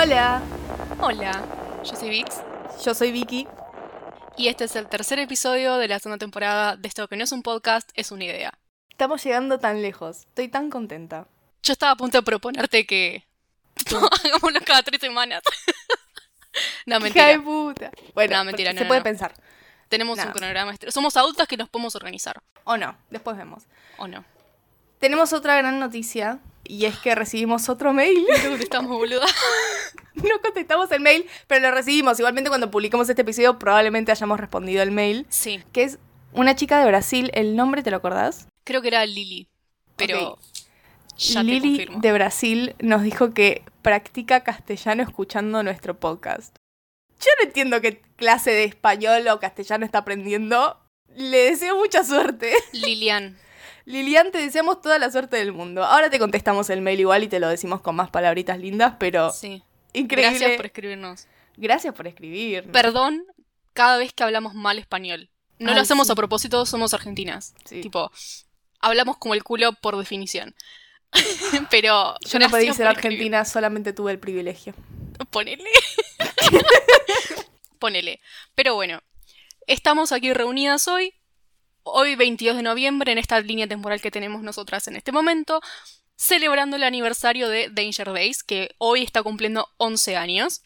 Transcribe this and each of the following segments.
Hola, Hola, yo soy Vix yo soy Vicky. y este es el tercer episodio de la segunda temporada de esto que no es un podcast, es una idea. Estamos llegando tan lejos. Estoy tan contenta. Yo estaba a punto de proponerte que hagámoslo cada 3 semanas. No, ¡Hija de mentira. puta! Bueno, No, mentira, se no, puede no. pensar. Tenemos un No. cronograma. Somos adultas que nos podemos organizar, O no, después vemos. ¿o no? Tenemos otra gran noticia y es que recibimos otro mail. ¿Qué contestamos, boluda? No contestamos el mail, pero lo recibimos. Igualmente cuando publiquemos este episodio probablemente hayamos respondido el mail. Sí, Que es una chica de Brasil. ¿El nombre te lo acordás? creo que era Lili, pero Ok. ya te Lili confirmo. de Brasil nos dijo que practica castellano escuchando nuestro podcast. Yo no entiendo qué clase de español o castellano está aprendiendo. Le deseo mucha suerte. Lilian. Lilian, te deseamos toda la suerte del mundo. Ahora te contestamos el mail igual y te lo decimos con más palabritas lindas, pero Sí. increíble. Gracias por escribirnos. Gracias por escribir. Perdón cada vez que hablamos mal español. No Ay, lo hacemos sí. a propósito, somos argentinas. Sí. Tipo, hablamos como el culo por definición. Pero Yo no podía gracias ser por escribir. argentina, solamente tuve el privilegio. Ponele. Ponele. Pero bueno, estamos aquí reunidas hoy 22 de noviembre, en esta línea temporal que tenemos nosotras en este momento, celebrando el aniversario de Danger Days, que hoy está cumpliendo 11 años.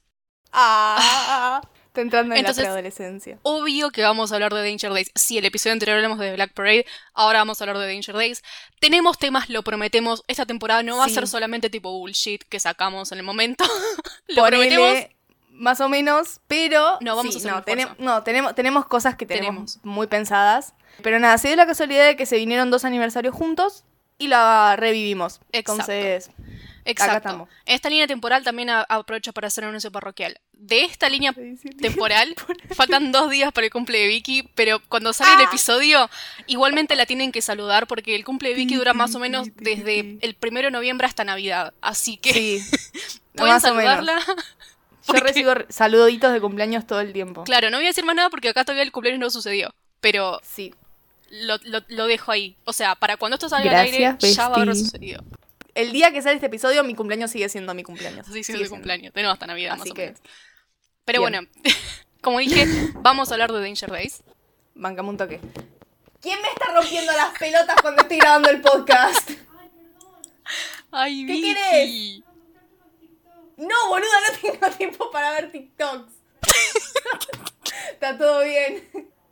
Está entrando en Entonces, la preadolescencia. Obvio que vamos a hablar de Danger Days. Sí, el episodio anterior hablamos de Black Parade, ahora vamos a hablar de Danger Days. Tenemos temas, lo prometemos. Esta temporada no va a Sí. ser solamente tipo bullshit que sacamos en el momento. Lo Ponele, prometemos. más o menos, pero No, vamos a hacer un esfuerzo. tenemos cosas que tenemos muy pensadas. Pero nada, se dio la casualidad de que se vinieron 2 aniversarios juntos y la revivimos. Exacto. Entonces, acá Exacto. estamos. En esta línea temporal también aprovecho para hacer un anuncio parroquial. De esta línea temporal faltan 2 días para el cumple de Vicky, pero cuando sale el episodio, igualmente la tienen que saludar porque el cumple de Vicky dura más o menos desde el 1 de noviembre hasta Navidad. Así que Sí, pueden más o menos. saludarla. Yo Porque- recibo saluditos de cumpleaños todo el tiempo. Claro, no voy a decir más nada porque acá todavía el cumpleaños no sucedió. Pero Sí. lo dejo ahí. O sea, para cuando esto salga Gracias, al aire, ya va a haber bestie. sucedido. El día que sale este episodio, mi cumpleaños sigue siendo mi cumpleaños. Así Sigue es el siendo. cumpleaños. Tenemos hasta Navidad más Así o que, menos. Pero bien. bueno, como dije, vamos a hablar de Danger Days. bancame un toque. ¿Quién me está rompiendo las pelotas cuando estoy grabando el podcast? Ay, ¿Qué Vicky. querés? No, boluda, no tengo tiempo para ver TikToks. Está todo bien.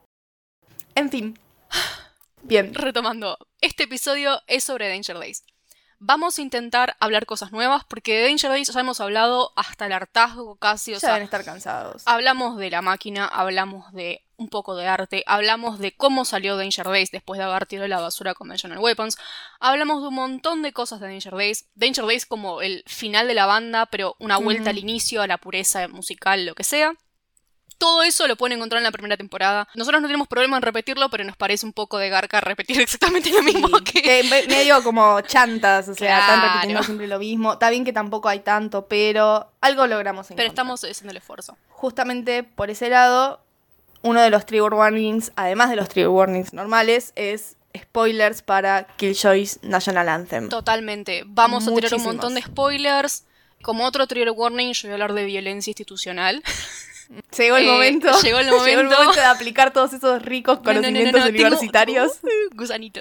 En fin. Bien. Retomando, este episodio es sobre Danger Days. Vamos a intentar hablar cosas nuevas porque de Danger Days ya hemos hablado hasta el hartazgo casi. O Ya sea, deben estar cansados. hablamos de la máquina, hablamos de un poco de arte, hablamos de cómo salió Danger Days después de haber tirado la basura Conventional Weapons, hablamos de un montón de cosas de Danger Days como el final de la banda, pero una vuelta al inicio, a la pureza musical, lo que sea. Todo eso lo pueden encontrar en la primera temporada. Nosotros no tenemos problema en repetirlo, pero nos parece un poco de garca repetir exactamente lo mismo Sí, que... medio como chantas, o sea, están Claro. repitiendo siempre lo mismo. Está bien que tampoco hay tanto, pero algo logramos encontrar. Pero estamos haciendo el esfuerzo. Justamente por ese lado, uno de los trigger warnings, además de los trigger warnings normales, es spoilers para Killjoy's National Anthem. Totalmente. Vamos a tirar un Muchísimos. montón de spoilers. Como otro trigger warning, yo voy a hablar de violencia institucional. Llegó el momento. Llegó el momento. de aplicar todos esos ricos conocimientos No. universitarios. Gusanitos.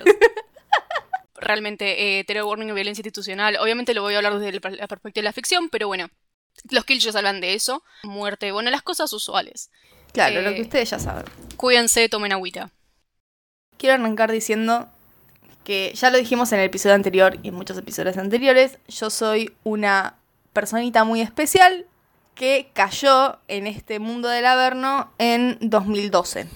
Realmente, trigger warning de violencia institucional. Obviamente lo voy a hablar desde la perspectiva de la ficción, pero bueno. Los Killjoys hablan de eso. Muerte, bueno, las cosas usuales. Claro, lo que ustedes ya saben. Cuídense, tomen agüita. Quiero arrancar diciendo que ya lo dijimos en el episodio anterior y en muchos episodios anteriores, yo soy una personita muy especial que cayó en este mundo del Averno en 2012.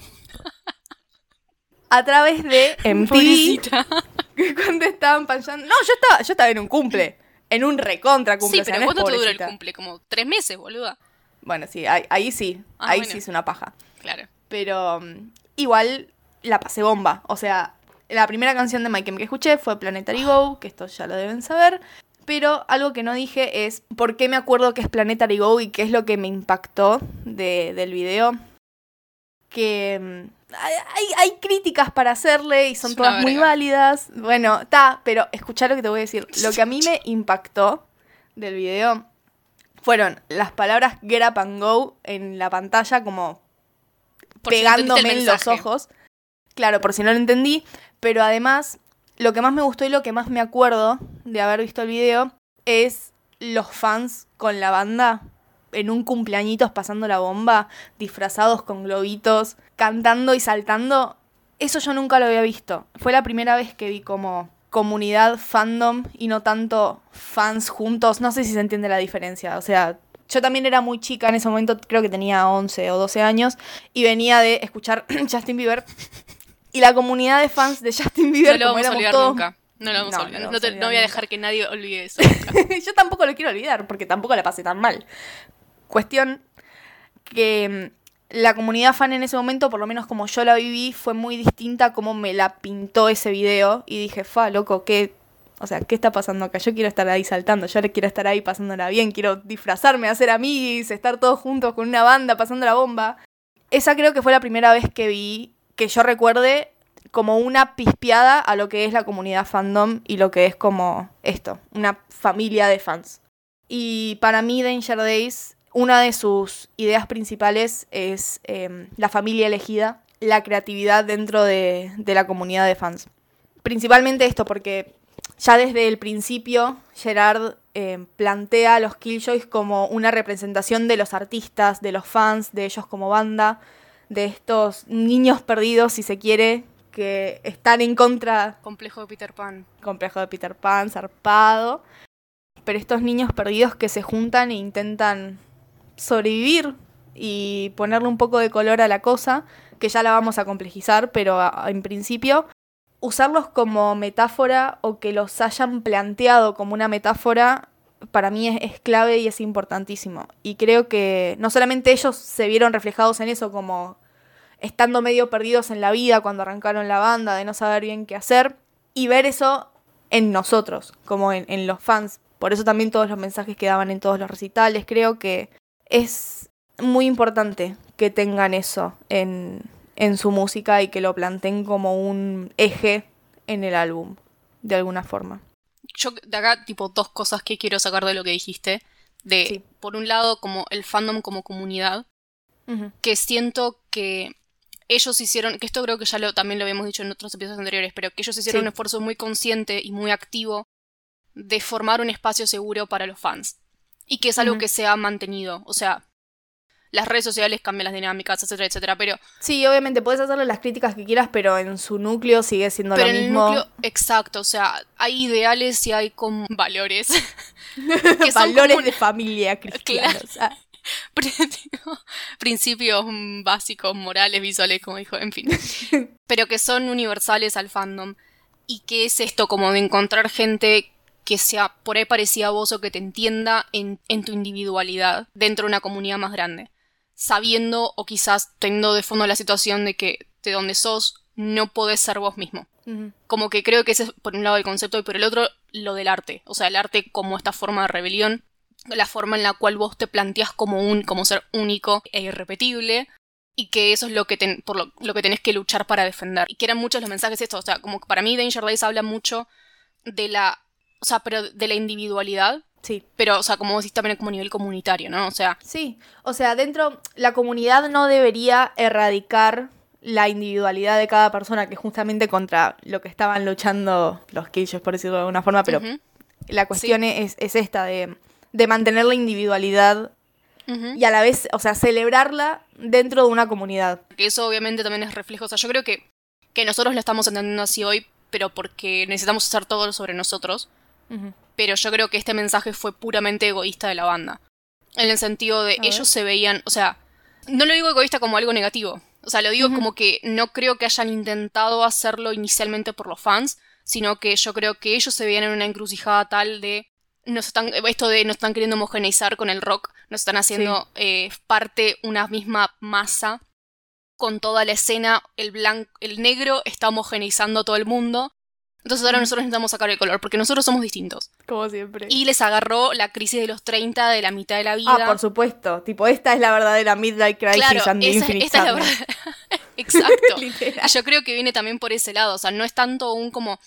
A través de MTV, Pobrecita. cuando estaban panchando... No, yo estaba en un cumple, en un recontra cumple. Sí, o sea, pero no es ¿cuánto te dura el pobrecita. cumple? Como 3 meses, boluda. Bueno, sí, ahí sí, Ah, ahí bueno. sí es una paja. Claro. Pero igual la pasé bomba. O sea, la primera canción de My Chem que escuché fue Planetary Go, que esto ya lo deben saber. Pero algo que no dije es por qué me acuerdo que es Planetary Go y qué es lo que me impactó del video. Que hay críticas para hacerle y son Es una todas muy verga. válidas. Bueno, está, pero escuchá lo que te voy a decir. Lo que a mí me impactó del video fueron las palabras Get Up and Go en la pantalla como Por si no entendiste pegándome el en los mensaje. ojos. Claro, por si no lo entendí. Pero además, lo que más me gustó y lo que más me acuerdo de haber visto el video es los fans con la banda en un cumpleañitos pasando la bomba, disfrazados con globitos, cantando y saltando. Eso yo nunca lo había visto. Fue la primera vez que vi como comunidad, fandom y no tanto fans juntos. No sé si se entiende la diferencia. O sea, yo también era muy chica en ese momento, creo que tenía 11 o 12 años, y venía de escuchar Justin Bieber. Y la comunidad de fans de Justin Bieber, No lo como vamos a éramos olvidar todos... nunca. No lo vamos a olvidar. lo No, vamos a no voy a olvidar dejar que nadie olvide eso nunca. Yo tampoco lo quiero olvidar, porque tampoco la pasé tan mal. Cuestión que la comunidad fan en ese momento, por lo menos como yo la viví, fue muy distinta a cómo me la pintó ese video. Y dije, loco, ¿qué está pasando acá? Yo quiero estar ahí saltando, yo quiero estar ahí pasándola bien, quiero disfrazarme, hacer amiguis, estar todos juntos con una banda pasando la bomba. Esa creo que fue la primera vez que vi, que yo recuerde, como una pispeada a lo que es la comunidad fandom y lo que es como esto, una familia de fans. Y para mí Danger Days, una de sus ideas principales es la familia elegida, la creatividad dentro de la comunidad de fans. Principalmente esto, porque ya desde el principio Gerard plantea a los Killjoys como una representación de los artistas, de los fans, de ellos como banda, de estos niños perdidos, si se quiere, que están en contra... Complejo de Peter Pan. Complejo de Peter Pan, zarpado. Pero estos niños perdidos que se juntan e intentan sobrevivir y ponerle un poco de color a la cosa, que ya la vamos a complejizar, pero en principio usarlos como metáfora o que los hayan planteado como una metáfora para mí es clave y es importantísimo. Y creo que no solamente ellos se vieron reflejados en eso como estando medio perdidos en la vida cuando arrancaron la banda, de no saber bien qué hacer, y ver eso en nosotros, como en los fans. Por eso también todos los mensajes que daban en todos los recitales. Creo que es muy importante que tengan eso en su música y que lo planteen como un eje en el álbum, de alguna forma. Yo de acá, tipo, dos cosas que quiero sacar de lo que dijiste. Sí. Por un lado, como el fandom como comunidad, que siento que ellos hicieron, que esto creo que ya también lo habíamos dicho en otros episodios anteriores, pero que ellos hicieron un esfuerzo muy consciente y muy activo de formar un espacio seguro para los fans. Y que es algo que se ha mantenido. O sea, las redes sociales cambian las dinámicas, etcétera, etcétera, pero... Sí, obviamente, puedes hacerle las críticas que quieras, pero en su núcleo sigue siendo lo mismo. Pero en el núcleo, exacto, o sea, hay ideales y hay como valores. Que son valores como de familia cristianos. Claro. Principios básicos, morales, visuales, como dijo, en fin. Pero que son universales al fandom. Y que es esto, como de encontrar gente que sea por ahí parecida a vos o que te entienda en tu individualidad dentro de una comunidad más grande. Sabiendo o quizás teniendo de fondo la situación de que de donde sos no podés ser vos mismo. Como que creo que ese es por un lado el concepto y por el otro lo del arte. O sea, el arte como esta forma de rebelión, la forma en la cual vos te planteás como ser único e irrepetible, y que eso es lo que por lo que tenés que luchar para defender. Y que eran muchos los mensajes estos. O sea, como que para mí Danger Days habla mucho de pero de la individualidad. Sí. Pero, o sea, como vos decís, también como a nivel comunitario, ¿no? O sea... Sí, o sea, la comunidad no debería erradicar la individualidad de cada persona, que justamente contra lo que estaban luchando los Killjoys, por decirlo de alguna forma, pero la cuestión es esta de mantener la individualidad y a la vez, o sea, celebrarla dentro de una comunidad. Que eso obviamente también es reflejo, o sea, yo creo que nosotros lo estamos entendiendo así hoy, pero porque necesitamos hacer todo sobre nosotros. Pero yo creo que este mensaje fue puramente egoísta de la banda. En el sentido de ellos se veían, o sea, no lo digo egoísta como algo negativo. O sea, lo digo como que no creo que hayan intentado hacerlo inicialmente por los fans, sino que yo creo que ellos se veían en una encrucijada tal de nos están queriendo homogeneizar con el rock, nos están haciendo parte una misma masa con toda la escena, el negro está homogeneizando a todo el mundo. Entonces ahora nosotros necesitamos sacar el color, porque nosotros somos distintos. Como siempre. Y les agarró la crisis de los 30, de la mitad de la vida. Ah, por supuesto. Tipo, esta es la verdadera midlife crisis, claro, and Infinite esta es la verdad. Exacto. Literal. Yo creo que viene también por ese lado. O sea, no es tanto como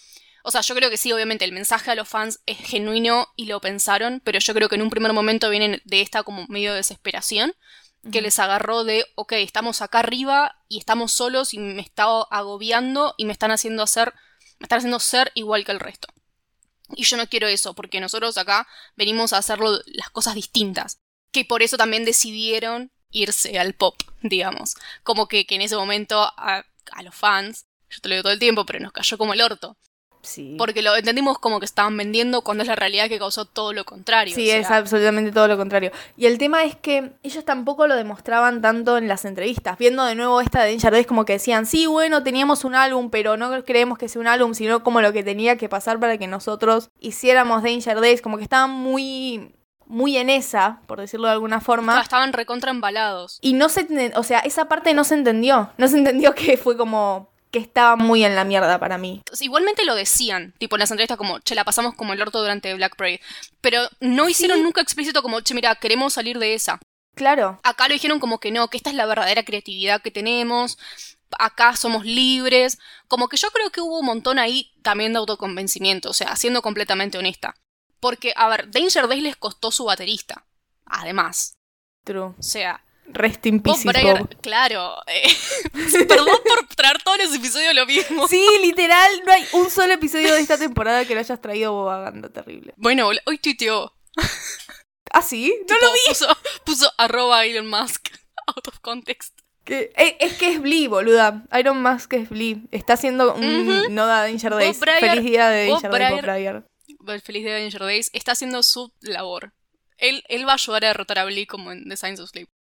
O sea, yo creo que sí, obviamente, el mensaje a los fans es genuino y lo pensaron, pero yo creo que en un primer momento vienen de esta como medio de desesperación, que les agarró de, ok, estamos acá arriba y estamos solos y me está agobiando y me están haciendo ser igual que el resto. Y yo no quiero eso, porque nosotros acá venimos a hacerlo las cosas distintas. Que por eso también decidieron irse al pop, digamos. Como que en ese momento a los fans, yo te lo digo todo el tiempo, pero nos cayó como el orto. Sí. Porque lo entendimos como que estaban vendiendo cuando es la realidad que causó todo lo contrario. Sí, es absolutamente todo lo contrario. Y el tema es que ellos tampoco lo demostraban tanto en las entrevistas. Viendo de nuevo esta de Danger Days, como que decían, sí, bueno, teníamos un álbum, pero no creemos que sea un álbum, sino como lo que tenía que pasar para que nosotros hiciéramos Danger Days. Como que estaban muy en esa, por decirlo de alguna forma. Estaban recontra embalados. Y no se, o sea, esa parte no se entendió. No se entendió que fue como que estaba muy en la mierda para mí. Igualmente lo decían, tipo en las entrevistas como, che, la pasamos como el orto durante Black Parade. Pero no hicieron nunca explícito como, che, mira, queremos salir de esa. Claro. Acá lo dijeron como que no, que esta es la verdadera creatividad que tenemos. Acá somos libres. Como que yo creo que hubo un montón ahí también de autoconvencimiento, o sea, siendo completamente honesta. Porque, a ver, Danger Days les costó su baterista. Además. True. O sea, Rest in peace, Bob. Claro. Perdón por traer todos los episodios lo mismo. Sí, literal, no hay un solo episodio de esta temporada que lo hayas traído bobagando, terrible. Bueno, hoy tuiteó. ¿Ah, sí? No lo vi. Puso @Elon Musk out of context. Es que es Blee, boluda. Elon Musk es Blee. Está haciendo un noda a Danger Days. Feliz día de Danger Days, Bob Briar. Feliz día de Danger Days. Está haciendo su labor. Él va a ayudar a derrotar a Blee como en The Signs of Sleep.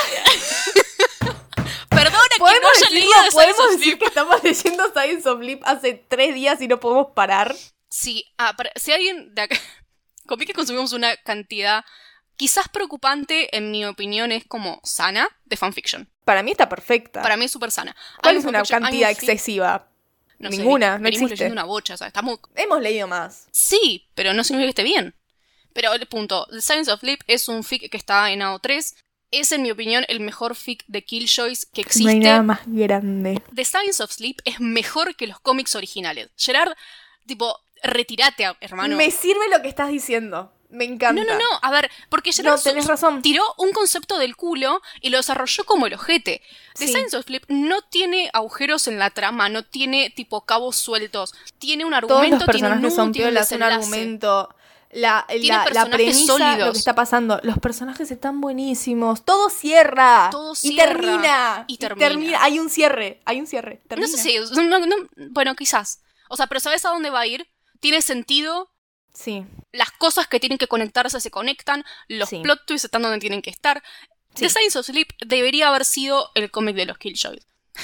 Perdona que no haya leído The Signs of Sleep. ¿Podemos decir que estamos leyendo Signs of Sleep hace 3 días y no podemos parar? Sí, si alguien de acá... Conví que consumimos una cantidad quizás preocupante, en mi opinión, es como sana de fanfiction. Para mí está perfecta. Para mí es súper sana. ¿Cuál es una cantidad excesiva? No Ninguna, sé, no venimos existe. leyendo una bocha, ¿sabes? Hemos leído más. Sí, pero no significa que esté bien. Pero el punto, The Signs of Sleep es un fic que está en AO3. Es, en mi opinión, el mejor fic de Killjoys que existe. No hay nada más grande. The Signs of Sleep es mejor que los cómics originales. Gerard, tipo, retírate, hermano. Me sirve lo que estás diciendo. Me encanta. No. A ver, porque Gerard tenés razón. tiró un concepto del culo y lo desarrolló como el ojete. The Signs of Sleep no tiene agujeros en la trama, no tiene, tipo, cabos sueltos. Tiene un argumento, todos los personajes son tiene un piolas, un desenlace. argumento... La personajes premisa, sólidos. lo que está pasando. Los personajes están buenísimos. Todo cierra. Todo Y cierra. termina. Hay un cierre. Termina. No sé si... bueno, quizás. O sea, pero ¿sabes a dónde va a ir? Tiene sentido. Sí. Las cosas que tienen que conectarse se conectan. Los plot twists están donde tienen que estar. Sí. The Signs of Sleep debería haber sido el cómic de los Killjoys.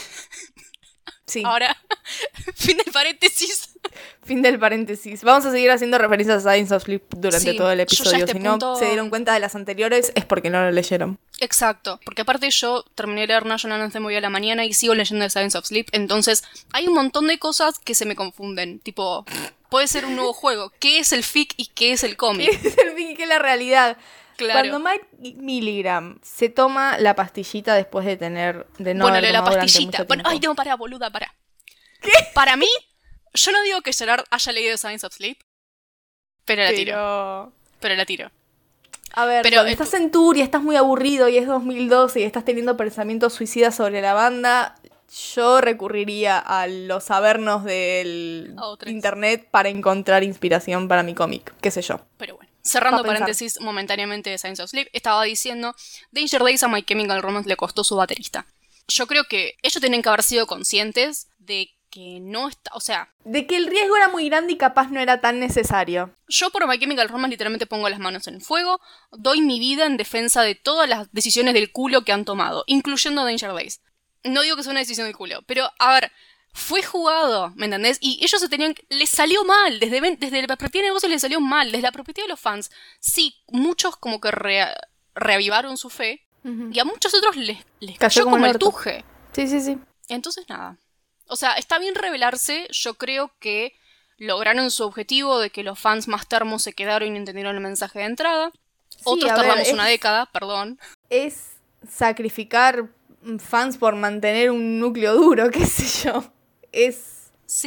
Sí. Ahora, fin del paréntesis. Fin del paréntesis. Vamos a seguir haciendo referencias a Signs of Sleep durante todo el episodio. Si no se dieron cuenta de las anteriores, es porque no lo leyeron. Exacto. Porque aparte yo terminé de leer National Anthem hoy a la mañana y sigo leyendo The Signs of Sleep. Entonces, hay un montón de cosas que se me confunden. Tipo, puede ser un nuevo juego. ¿Qué es el fic y qué es el cómic? ¿Qué es el fic y qué es la realidad? Claro. Cuando Mike Milligram se toma la pastillita después de no haber la tomado pastillita. Bueno, ay, no, pará, boluda, pará. ¿Qué? Para mí, yo no digo que Gerard haya leído Signs of Sleep, pero la tiro. A ver, cuando estás en tour y estás muy aburrido y es 2012 y estás teniendo pensamientos suicidas sobre la banda, yo recurriría a los avernos del internet para encontrar inspiración para mi cómic, qué sé yo. Pero bueno. Cerrando paréntesis momentáneamente de Signs of Sleep, estaba diciendo, Danger Days a My Chemical Romance le costó su baterista. Yo creo que ellos tienen que haber sido conscientes de que no está, o sea... de que el riesgo era muy grande y capaz no era tan necesario. Yo por My Chemical Romance literalmente pongo las manos en el fuego, doy mi vida en defensa de todas las decisiones del culo que han tomado, incluyendo Danger Days. No digo que sea una decisión del culo, pero a ver... fue jugado, ¿me entendés? Y ellos les salió mal, desde la perspectiva de negocios les salió mal, desde la perspectiva de los fans. Sí, muchos como que reavivaron su fe, y a muchos otros les cayó como el tuje. Sí. Entonces nada. O sea, está bien revelarse, yo creo que lograron su objetivo de que los fans más termos se quedaron y no entendieron el mensaje de entrada. Sí, otros tardamos una década, perdón. Es sacrificar fans por mantener un núcleo duro, qué sé yo. Sí,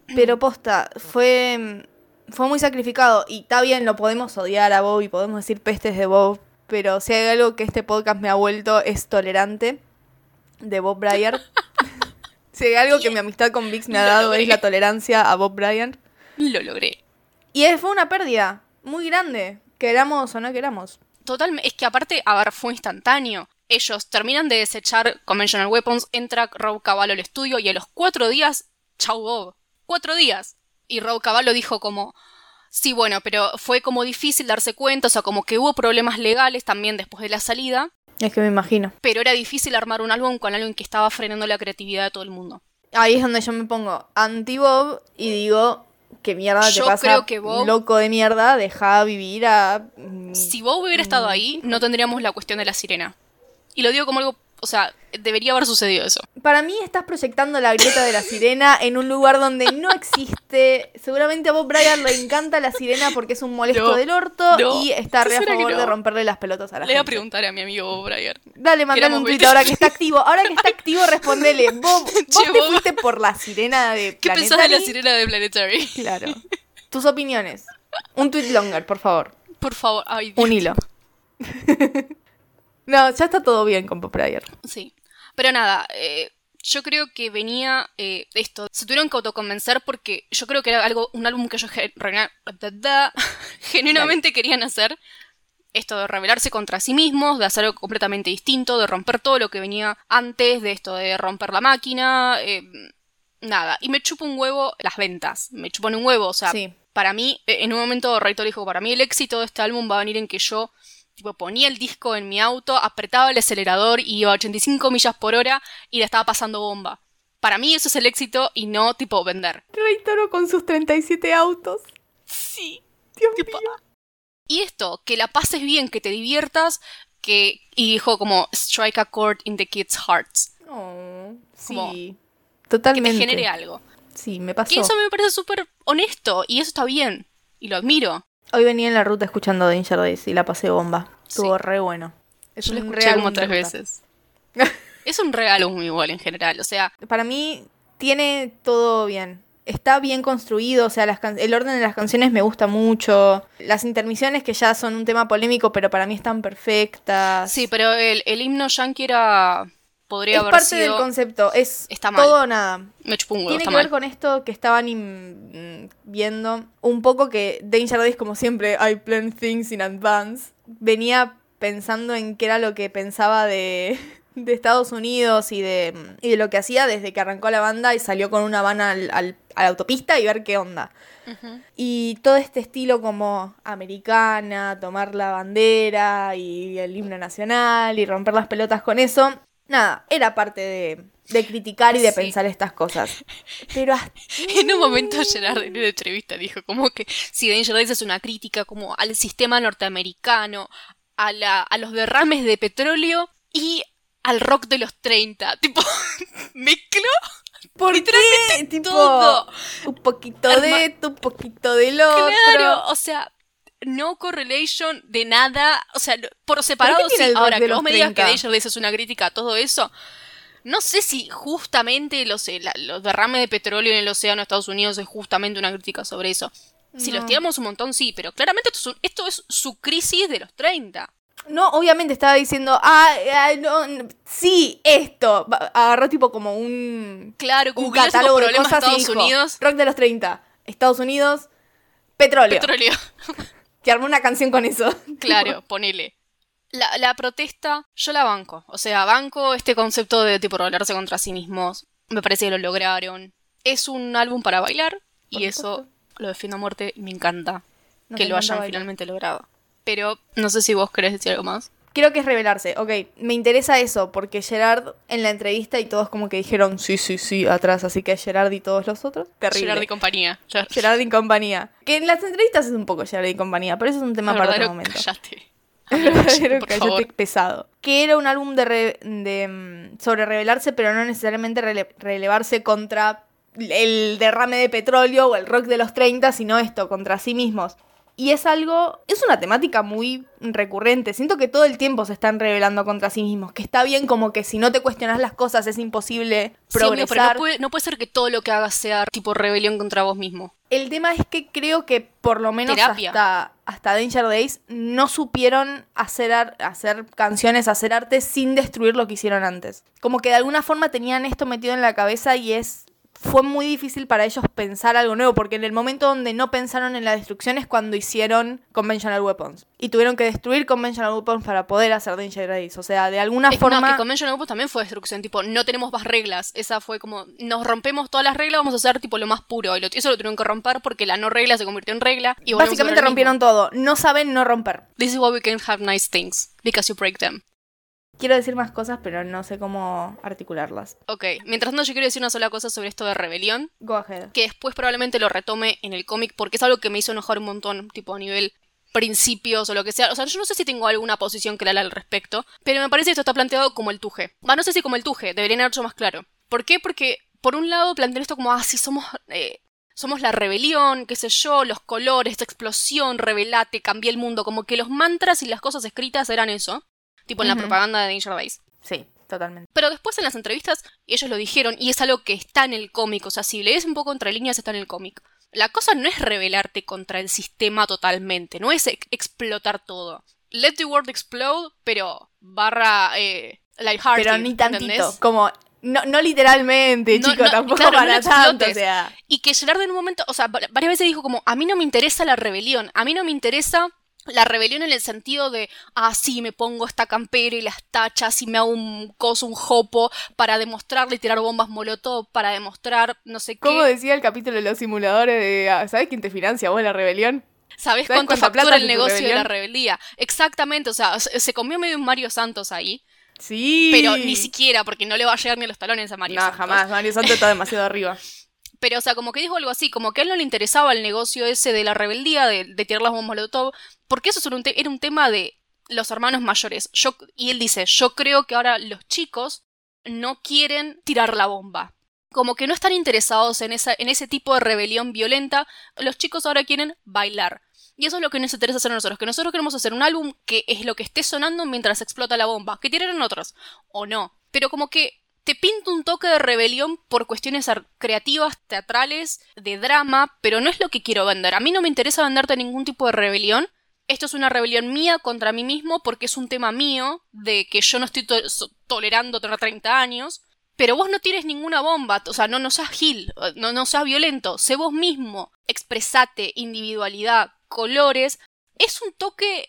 Pero posta, fue muy sacrificado. Y está bien, lo podemos odiar a Bob y podemos decir pestes de Bob. Pero si hay algo que este podcast me ha vuelto es tolerante de Bob Briar. Si hay algo que mi amistad con Vix me ha dado es la tolerancia a Bob Briar. Lo logré. Y fue una pérdida muy grande, queramos o no queramos. Totalmente. Es que aparte, a ver, fue instantáneo. Ellos terminan de desechar Conventional Weapons, entra Rob Cavallo al estudio y a los 4 días, chau Bob. 4 días. Y Rob Cavallo dijo como, sí, bueno, pero fue como difícil darse cuenta, o sea, como que hubo problemas legales también después de la salida. Es que me imagino. Pero era difícil armar un álbum con alguien que estaba frenando la creatividad de todo el mundo. Ahí es donde yo me pongo anti-Bob y digo, ¿qué mierda te pasa, creo que Bob, loco de mierda? Deja vivir a... Si Bob hubiera estado ahí, no tendríamos la cuestión de la sirena. Y lo digo como algo, o sea, debería haber sucedido eso. Para mí estás proyectando la grieta de la sirena en un lugar donde no existe. Seguramente a Bob Brian le encanta la sirena porque es un molesto del orto y está re a favor de romperle las pelotas a la gente. Le voy a preguntar a mi amigo Bob Brian. Dale, mandale un tweet ahora que está activo. Ahora que está activo, respondele. Bob, ¿vos te fuiste por la sirena de Planetary? ¿Qué pensás de la sirena de Planetary? Claro. Tus opiniones. Un tweet longer, por favor. Por favor. Ay, un hilo. No, ya está todo bien con Bob Brian. Sí. Pero nada, yo creo que venía esto. Se tuvieron que autoconvencer porque yo creo que era un álbum que ellos genuinamente querían hacer. Esto de rebelarse contra sí mismos, de hacer algo completamente distinto, de romper todo lo que venía antes, de esto de romper la máquina, nada. Y me chupa un huevo las ventas. Me chupan un huevo, o sea, sí. Para mí, en un momento Raito dijo, para mí el éxito de este álbum va a venir en que yo tipo, ponía el disco en mi auto, apretaba el acelerador y iba a 85 millas por hora y la estaba pasando bomba. Para mí eso es el éxito y no, tipo, vender. Ray Toro con sus 37 autos. Sí. Dios mío. Y esto, que la pases bien, que te diviertas, y dijo como, strike a chord in the kids' hearts. Oh, como, sí. Totalmente. Que te genere algo. Sí, me pasó. Que eso me parece súper honesto y eso está bien. Y lo admiro. Hoy venía en la ruta escuchando Danger Days y la pasé bomba. Estuvo re bueno. Yo lo escuché como 3 veces. Es un regalo muy igual en general, o sea... Para mí tiene todo bien. Está bien construido, o sea, el orden de las canciones me gusta mucho. Las intermisiones que ya son un tema polémico, pero para mí están perfectas. Sí, pero el himno yankee podría haber sido... Es parte del concepto, está mal. Todo o nada. Me chupó un huevo, Tiene está que ver mal. con esto que estaban viendo. Un poco que Danger Days, como siempre, I plan things in advance. Venía pensando en qué era lo que pensaba de Estados Unidos y de lo que hacía desde que arrancó la banda y salió con una van a la autopista y ver qué onda. Uh-huh. Y todo este estilo como americana, tomar la bandera y el himno nacional y romper las pelotas con eso... Nada, era parte de criticar y de pensar estas cosas. Pero en un momento Gerard en una entrevista dijo como que si Danger Days es una crítica como al sistema norteamericano, a los derrames de petróleo y al rock de los 30. Tipo, mezcló literalmente tipo, todo. Un poquito de esto, un poquito del otro. Claro, o sea... No correlation de nada, o sea, por separado sí. Ahora que vos me digas que Danger Days es una crítica a todo eso, no sé si justamente los derrames de petróleo en el océano de Estados Unidos es justamente una crítica sobre eso. Si los tiramos un montón, sí, pero claramente esto es su crisis de los 30. No, obviamente estaba diciendo, no, sí, esto. Agarró tipo como un catálogo de cosas Estados y dijo, Unidos. Rock de los 30, Estados Unidos, petróleo. Que armó una canción con eso. Claro, ponele. La protesta, yo la banco. O sea, banco este concepto de tipo rebelarse contra sí mismos. Me parece que lo lograron. Es un álbum para bailar. Y eso lo defiendo a muerte y me encanta que lo hayan finalmente logrado. Pero no sé si vos querés decir algo más. Creo que es rebelarse. Ok, me interesa eso porque Gerard en la entrevista y todos como que dijeron sí, atrás. Así que Gerard y todos los otros. Terrible. Gerard y compañía. Gerard y compañía. Que en las entrevistas es un poco Gerard y compañía, pero eso es un tema para otro momento. Cállate. Cállate pesado. Que era un álbum sobre rebelarse, pero no necesariamente relevarse contra el derrame de petróleo o el rock de los 30, sino esto, contra sí mismos. Y es una temática muy recurrente. Siento que todo el tiempo se están rebelando contra sí mismos. Que está bien como que si no te cuestionas las cosas es imposible progresar. Sí, amigo, pero no puede ser que todo lo que hagas sea tipo rebelión contra vos mismo. El tema es que creo que por lo menos hasta Danger Days no supieron hacer canciones, hacer arte sin destruir lo que hicieron antes. Como que de alguna forma tenían esto metido en la cabeza y fue muy difícil para ellos pensar algo nuevo, porque en el momento donde no pensaron en la destrucción es cuando hicieron Conventional Weapons. Y tuvieron que destruir Conventional Weapons para poder hacer Danger Days. O sea, de alguna forma... No, que Conventional Weapons también fue destrucción, tipo, no tenemos más reglas. Esa fue como, nos rompemos todas las reglas, vamos a hacer tipo lo más puro. Y eso lo tuvieron que romper porque la no regla se convirtió en regla. Y básicamente rompieron todo. No saben no romper. This is why we can't have nice things, because you break them. Quiero decir más cosas, pero no sé cómo articularlas. Ok, mientras tanto yo quiero decir una sola cosa sobre esto de rebelión. Go ahead. Que después probablemente lo retome en el cómic, porque es algo que me hizo enojar un montón, tipo a nivel principios o lo que sea. O sea, yo no sé si tengo alguna posición clara al respecto, pero me parece que esto está planteado como el tuje. No sé si como el tuje, deberían haber hecho más claro. ¿Por qué? Porque por un lado plantean esto como, sí, somos la rebelión, qué sé yo, los colores, esta explosión, rebelate, cambié el mundo. Como que los mantras y las cosas escritas eran eso. Tipo en la propaganda de Danger Days. Sí, totalmente. Pero después en las entrevistas ellos lo dijeron y es algo que está en el cómic. O sea, si lees un poco entre líneas está en el cómic. La cosa no es rebelarte contra el sistema totalmente. No es explotar todo. Let the world explode, pero lighthearted. Pero ni tantito. ¿Entendés? Como... No literalmente, chicos, tampoco claro, para no tanto, o sea... Y que Gerard en un momento, o sea, varias veces dijo como, a mí no me interesa la rebelión, a mí no me interesa la rebelión en el sentido de, sí, me pongo esta campera y las tachas y me hago un jopo para demostrarle y tirar bombas molotov, para demostrar no sé qué. ¿Cómo decía el capítulo de los simuladores de, ¿sabes quién te financia vos la rebelión? ¿Sabés cuánto factura el negocio de la rebeldía? Exactamente, o sea, se comió medio un Mario Santos ahí. Sí. Pero ni siquiera, porque no le va a llegar ni a los talones a Mario Santos. No, jamás, Mario Santos está demasiado arriba. Pero, o sea, como que dijo algo así, como que a él no le interesaba el negocio ese de la rebeldía, de tirar las bombas molotov, porque eso era un tema de los hermanos mayores. Y él dice, yo creo que ahora los chicos no quieren tirar la bomba. Como que no están interesados en ese tipo de rebelión violenta, los chicos ahora quieren bailar. Y eso es lo que nos interesa hacer a nosotros, que nosotros queremos hacer un álbum que es lo que esté sonando mientras explota la bomba, que tiraron otros, o no. Pero como que te pinta un toque de rebelión por cuestiones creativas, teatrales, de drama, pero no es lo que quiero vender. A mí no me interesa venderte ningún tipo de rebelión. Esto es una rebelión mía contra mí mismo porque es un tema mío de que yo no estoy tolerando tener 30 años. Pero vos no tires ninguna bomba, o sea, no seas gil, no seas violento, sé vos mismo, expresate, individualidad, colores. Es un toque,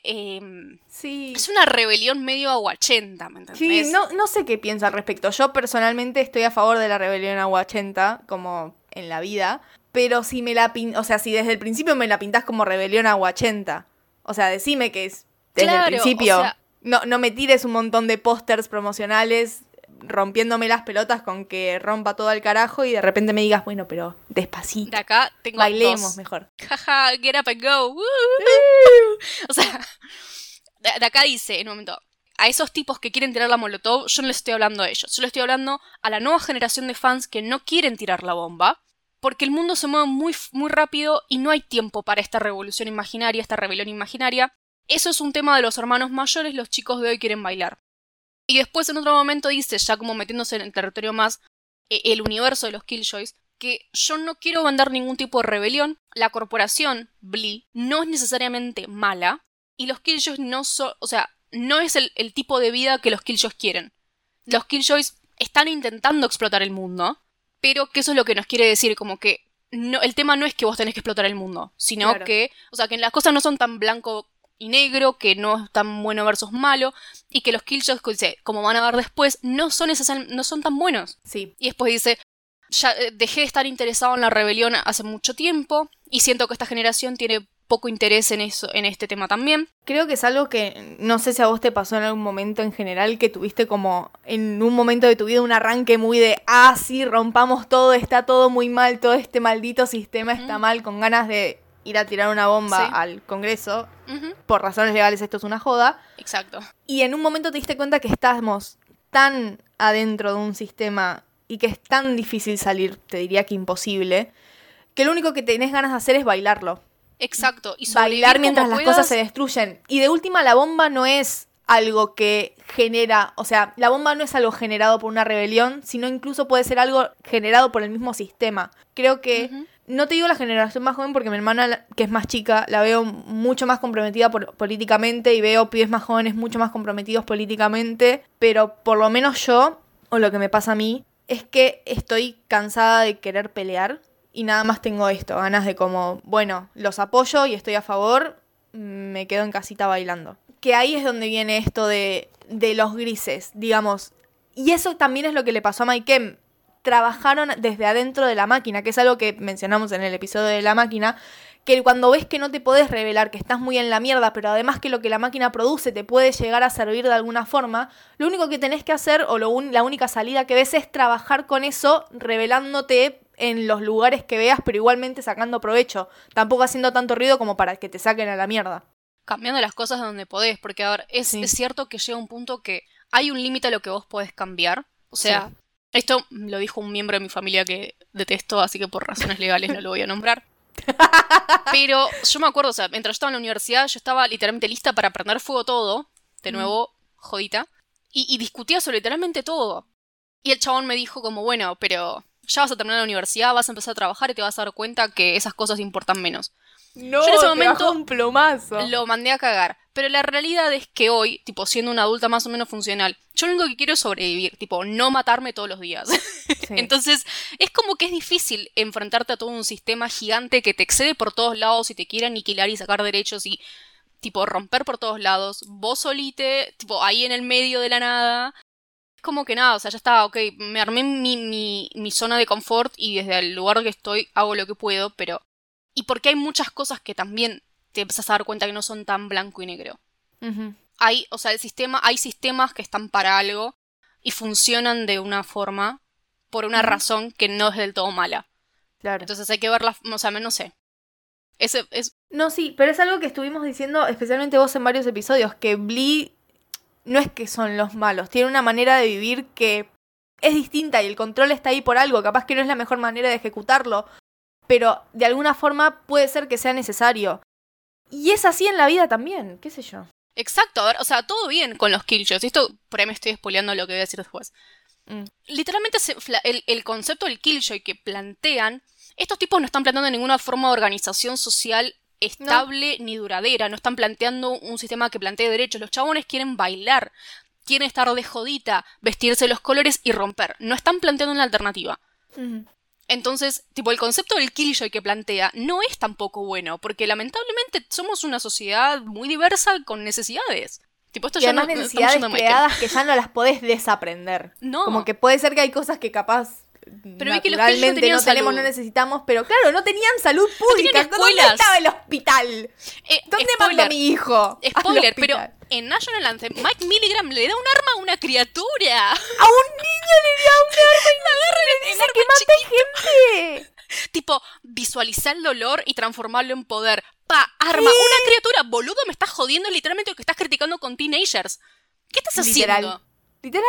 sí. Es una rebelión medio aguachenta, ¿me entendés? Sí, no sé qué piensa al respecto. Yo personalmente estoy a favor de la rebelión aguachenta, como en la vida, pero si si desde el principio me la pintás como rebelión aguachenta, o sea, decime que es desde el principio, o sea, no me tires un montón de pósters promocionales rompiéndome las pelotas con que rompa todo el carajo y de repente me digas, bueno, pero despacito. De acá tengo bailemos mejor. Jaja, get up and go. O sea, de acá dice, en un momento, a esos tipos que quieren tirar la molotov, yo no les estoy hablando a ellos. Yo les estoy hablando a la nueva generación de fans que no quieren tirar la bomba, porque el mundo se mueve muy, muy rápido y no hay tiempo para esta revolución imaginaria, esta rebelión imaginaria. Eso es un tema de los hermanos mayores, los chicos de hoy quieren bailar. Y después en otro momento dice, ya como metiéndose en el territorio más, el universo de los Killjoys, que yo no quiero vender ningún tipo de rebelión. La corporación, Blee, no es necesariamente mala. Y los Killjoys no son, o sea, no es el tipo de vida que los Killjoys quieren. Los Killjoys están intentando explotar el mundo, pero que eso es lo que nos quiere decir, como que no, el tema no es que vos tenés que explotar el mundo, sino claro, que, o sea, que las cosas no son tan blanco y negro, que no es tan bueno versus malo, y que los Killjoys, como van a ver después, no son tan buenos. Sí. Y después dice, ya dejé de estar interesado en la rebelión hace mucho tiempo, y siento que esta generación tiene poco interés en eso, en este tema también. Creo que es algo que no sé si a vos te pasó en algún momento en general, que tuviste como en un momento de tu vida un arranque muy de, sí, rompamos todo, está todo muy mal, todo este maldito sistema está mal, con ganas de ir a tirar una bomba al Congreso. Por razones legales esto es una joda. Exacto. Y en un momento te diste cuenta que estamos tan adentro de un sistema y que es tan difícil salir, te diría que imposible, que lo único que tenés ganas de hacer es bailarlo. Exacto. Y sobrevivir bailar mientras como las puedas. cosas se destruyen. Y de última, la bomba no es algo que genera, o sea, la bomba no es algo generado por una rebelión, sino incluso puede ser algo generado por el mismo sistema. Creo que, Ujú. no te digo la generación más joven porque mi hermana, que es más chica, la veo mucho más comprometida políticamente y veo pibes más jóvenes mucho más comprometidos políticamente, pero por lo menos yo, o lo que me pasa a mí, es que estoy cansada de querer pelear y nada más tengo esto, ganas de como, bueno, los apoyo y estoy a favor, me quedo en casita bailando. Que ahí es donde viene esto de los grises, digamos. Y eso también es lo que le pasó a Mike M. Trabajaron desde adentro de la máquina, que es algo que mencionamos en el episodio de la máquina, que cuando ves que no te podés revelar, que estás muy en la mierda, pero además que lo que la máquina produce te puede llegar a servir de alguna forma, lo único que tenés que hacer, o la única salida que ves es trabajar con eso, revelándote en los lugares que veas, pero igualmente sacando provecho, tampoco haciendo tanto ruido como para que te saquen a la mierda. Cambiando las cosas donde podés, porque a ver, es cierto que llega un punto que hay un límite a lo que vos podés cambiar. O sea, esto lo dijo un miembro de mi familia que detesto, así que por razones legales no lo voy a nombrar. Pero yo me acuerdo, o sea, mientras yo estaba en la universidad, yo estaba literalmente lista para prender fuego todo, de nuevo, jodita, y discutía sobre literalmente todo. Y el chabón me dijo como, bueno, pero ya vas a terminar la universidad, vas a empezar a trabajar y te vas a dar cuenta que esas cosas importan menos. No, yo en ese te momento bajó un plomazo. lo mandé a cagar. Pero la realidad es que hoy, tipo, siendo una adulta más o menos funcional, yo lo único que quiero es sobrevivir, tipo, no matarme todos los días. Sí. Entonces, es como que es difícil enfrentarte a todo un sistema gigante que te excede por todos lados y te quiere aniquilar y sacar derechos y, tipo, romper por todos lados. Vos solite, tipo, ahí en el medio de la nada. Es como que nada, o sea, ya está, ok, me armé mi zona de confort y desde el lugar que estoy hago lo que puedo, pero... Y porque hay muchas cosas que también te empezás a dar cuenta que no son tan blanco y negro. Uh-huh. Hay sistemas que están para algo y funcionan de una forma por una razón que no es del todo mala. Claro. Entonces hay que verla, o sea, no sé. No, sí, pero es algo que estuvimos diciendo, especialmente vos en varios episodios, que Blee no es que son los malos, tiene una manera de vivir que es distinta y el control está ahí por algo, capaz que no es la mejor manera de ejecutarlo, pero de alguna forma puede ser que sea necesario. Y es así en la vida también, qué sé yo. Exacto, a ver, o sea, todo bien con los killshots. Esto, por ahí me estoy spoileando lo que voy a decir después. Literalmente el concepto del killjoy que plantean, estos tipos no están planteando ninguna forma de organización social estable ni duradera, no están planteando un sistema que plantee derechos. Los chabones quieren bailar, quieren estar de jodita, vestirse los colores y romper. No están planteando una alternativa. Entonces, tipo, el concepto del killjoy que plantea no es tampoco bueno, porque lamentablemente somos una sociedad muy diversa con necesidades. Tipo, esto y ya además no necesidades creadas que ya no las podés desaprender. No. Como que puede ser que hay cosas que capaz pero vi que los naturalmente killjoy no tenemos, salud. no necesitamos, pero claro, no tenían salud pública. tenían ¿Dónde escuelas. estaba el hospital? ¿Dónde Spoiler. mandó mi hijo? Spoiler, al pero hospital? en National Anthem, Mike Milligram le da un arma a una criatura. A un niño le dio un arma y le dice que mata gente. Tipo, visualizar el dolor y transformarlo en poder. Arma, una criatura, boludo, me estás jodiendo literalmente lo que estás criticando con teenagers. ¿Qué estás haciendo? Literal.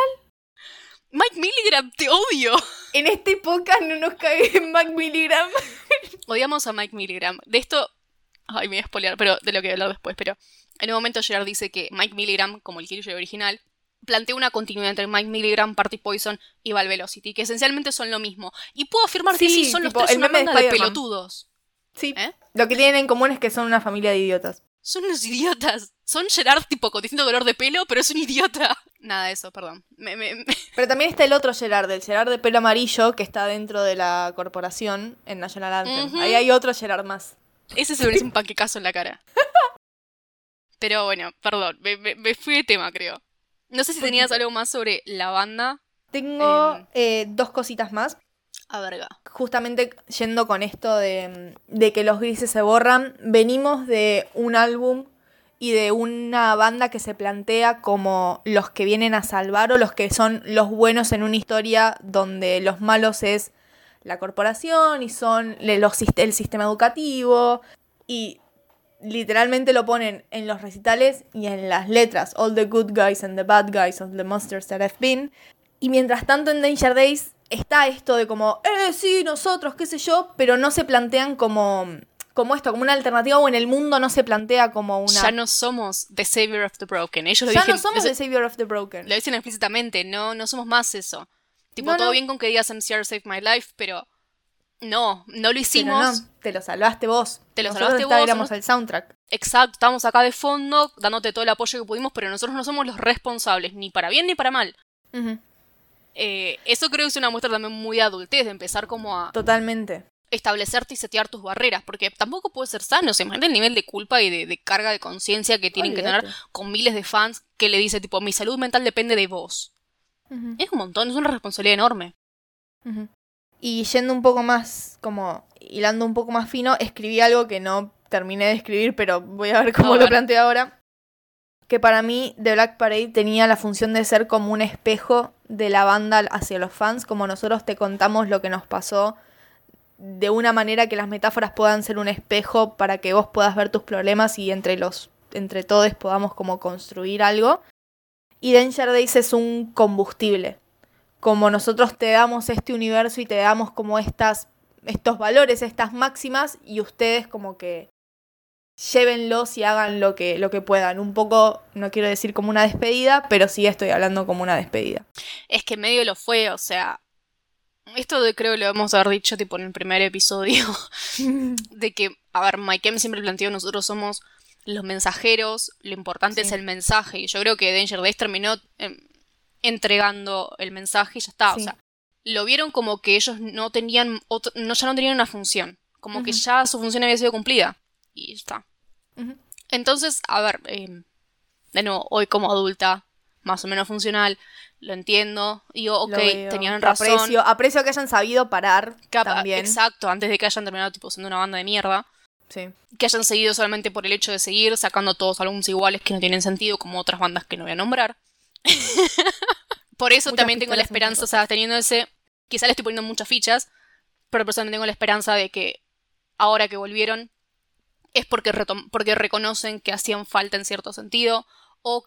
Mike Milligram, te odio. En este podcast no nos cae Mike Milligram. Odiamos a Mike Milligram. De esto, ay, me voy a spoilear, pero de lo que voy a hablar después, pero en un momento Gerard dice que Mike Milligram, como el Killjoy original, plantea una continuidad entre Mike Milligram, Party Poison y Val Velocity, que esencialmente son lo mismo. Y puedo afirmar que sí, son tipo, los tres el una meme de banda de Spider-Man. pelotudos. Sí. Lo que tienen en común es que son una familia de idiotas. Son unos idiotas. Son Gerard tipo con distinto color de pelo, pero es un idiota. Nada de eso, perdón. Pero también está el otro Gerard, el Gerard de pelo amarillo, que está dentro de la corporación en National Anthem. Ujú. Ahí hay otro Gerard más. Ese se merece un panquecazo en la cara. Pero bueno, perdón, me fui de tema, creo. No sé si tenías algo más sobre la banda. Tengo dos cositas más. A verga. Justamente yendo con esto de que los grises se borran, venimos de un álbum y de una banda que se plantea como los que vienen a salvar o los que son los buenos en una historia donde los malos es la corporación y son el sistema educativo, y literalmente lo ponen en los recitales y en las letras, all the good guys and the bad guys of the monsters that have been. Y mientras tanto en Danger Days está esto de como, sí, nosotros, qué sé yo, pero no se plantean como como esto, como una alternativa, o en el mundo no se plantea como una... Ya no somos the savior of the broken. Ellos lo Ya dicen, no somos the savior of the broken. lo dicen explícitamente, no somos más eso. Tipo, No, todo no. bien con que digas MCR saved my life, pero no lo Pero hicimos. no, te lo salvaste vos. Te lo Nosotros salvaste vos, éramos el soundtrack. Exacto, estamos acá de fondo, dándote todo el apoyo que pudimos, pero nosotros no somos los responsables, ni para bien ni para mal. Ujú. Eso creo que es una muestra también muy de adultez, de empezar como a Totalmente. establecerte y setear tus barreras, porque tampoco puede ser sano, se imagina el nivel de culpa y de carga de conciencia que tienen que Olvídate. tener con miles de fans que le dice tipo, mi salud mental depende de vos. Ujú. Es un montón, es una responsabilidad enorme. Ujú. Y yendo un poco más, como hilando un poco más fino, escribí algo que no terminé de escribir, pero voy a ver cómo A lo ver. planteo ahora. Que para mí The Black Parade tenía la función de ser como un espejo de la banda hacia los fans, como nosotros te contamos lo que nos pasó, de una manera que las metáforas puedan ser un espejo para que vos puedas ver tus problemas y entre todos podamos como construir algo. Y Danger Days es un combustible. Como nosotros te damos este universo y te damos como estos valores, estas máximas, y ustedes como que llévenlos y hagan lo que puedan. Un poco, no quiero decir como una despedida, pero sí estoy hablando como una despedida. Es que medio lo fue, o sea, esto creo que lo hemos haber dicho tipo en el primer episodio, de que, a ver, Mike M siempre planteó, nosotros somos los mensajeros, lo importante Sí. es el mensaje, y yo creo que Danger Days terminó entregando el mensaje y ya está, Sí. o sea, lo vieron como que ellos no tenían, ya no tenían una función, como que Ujú. ya su función había sido cumplida, y ya está. Ujú. Entonces, a ver, de nuevo, hoy como adulta, más o menos funcional, lo entiendo, digo, ok, Lo veo. tenían Lo razón. aprecio que hayan sabido parar también. Exacto, antes de que hayan terminado tipo siendo una banda de mierda. Sí. Que hayan seguido solamente por el hecho de seguir, sacando todos álbumes iguales que no tienen sentido, como otras bandas que no voy a nombrar. Por eso Muchas también tengo la pistolas, esperanza, o muchas sea, teniendo ese... Quizá le estoy poniendo muchas fichas, pero personalmente tengo la esperanza de que ahora que volvieron es porque reconocen que hacían falta en cierto sentido, o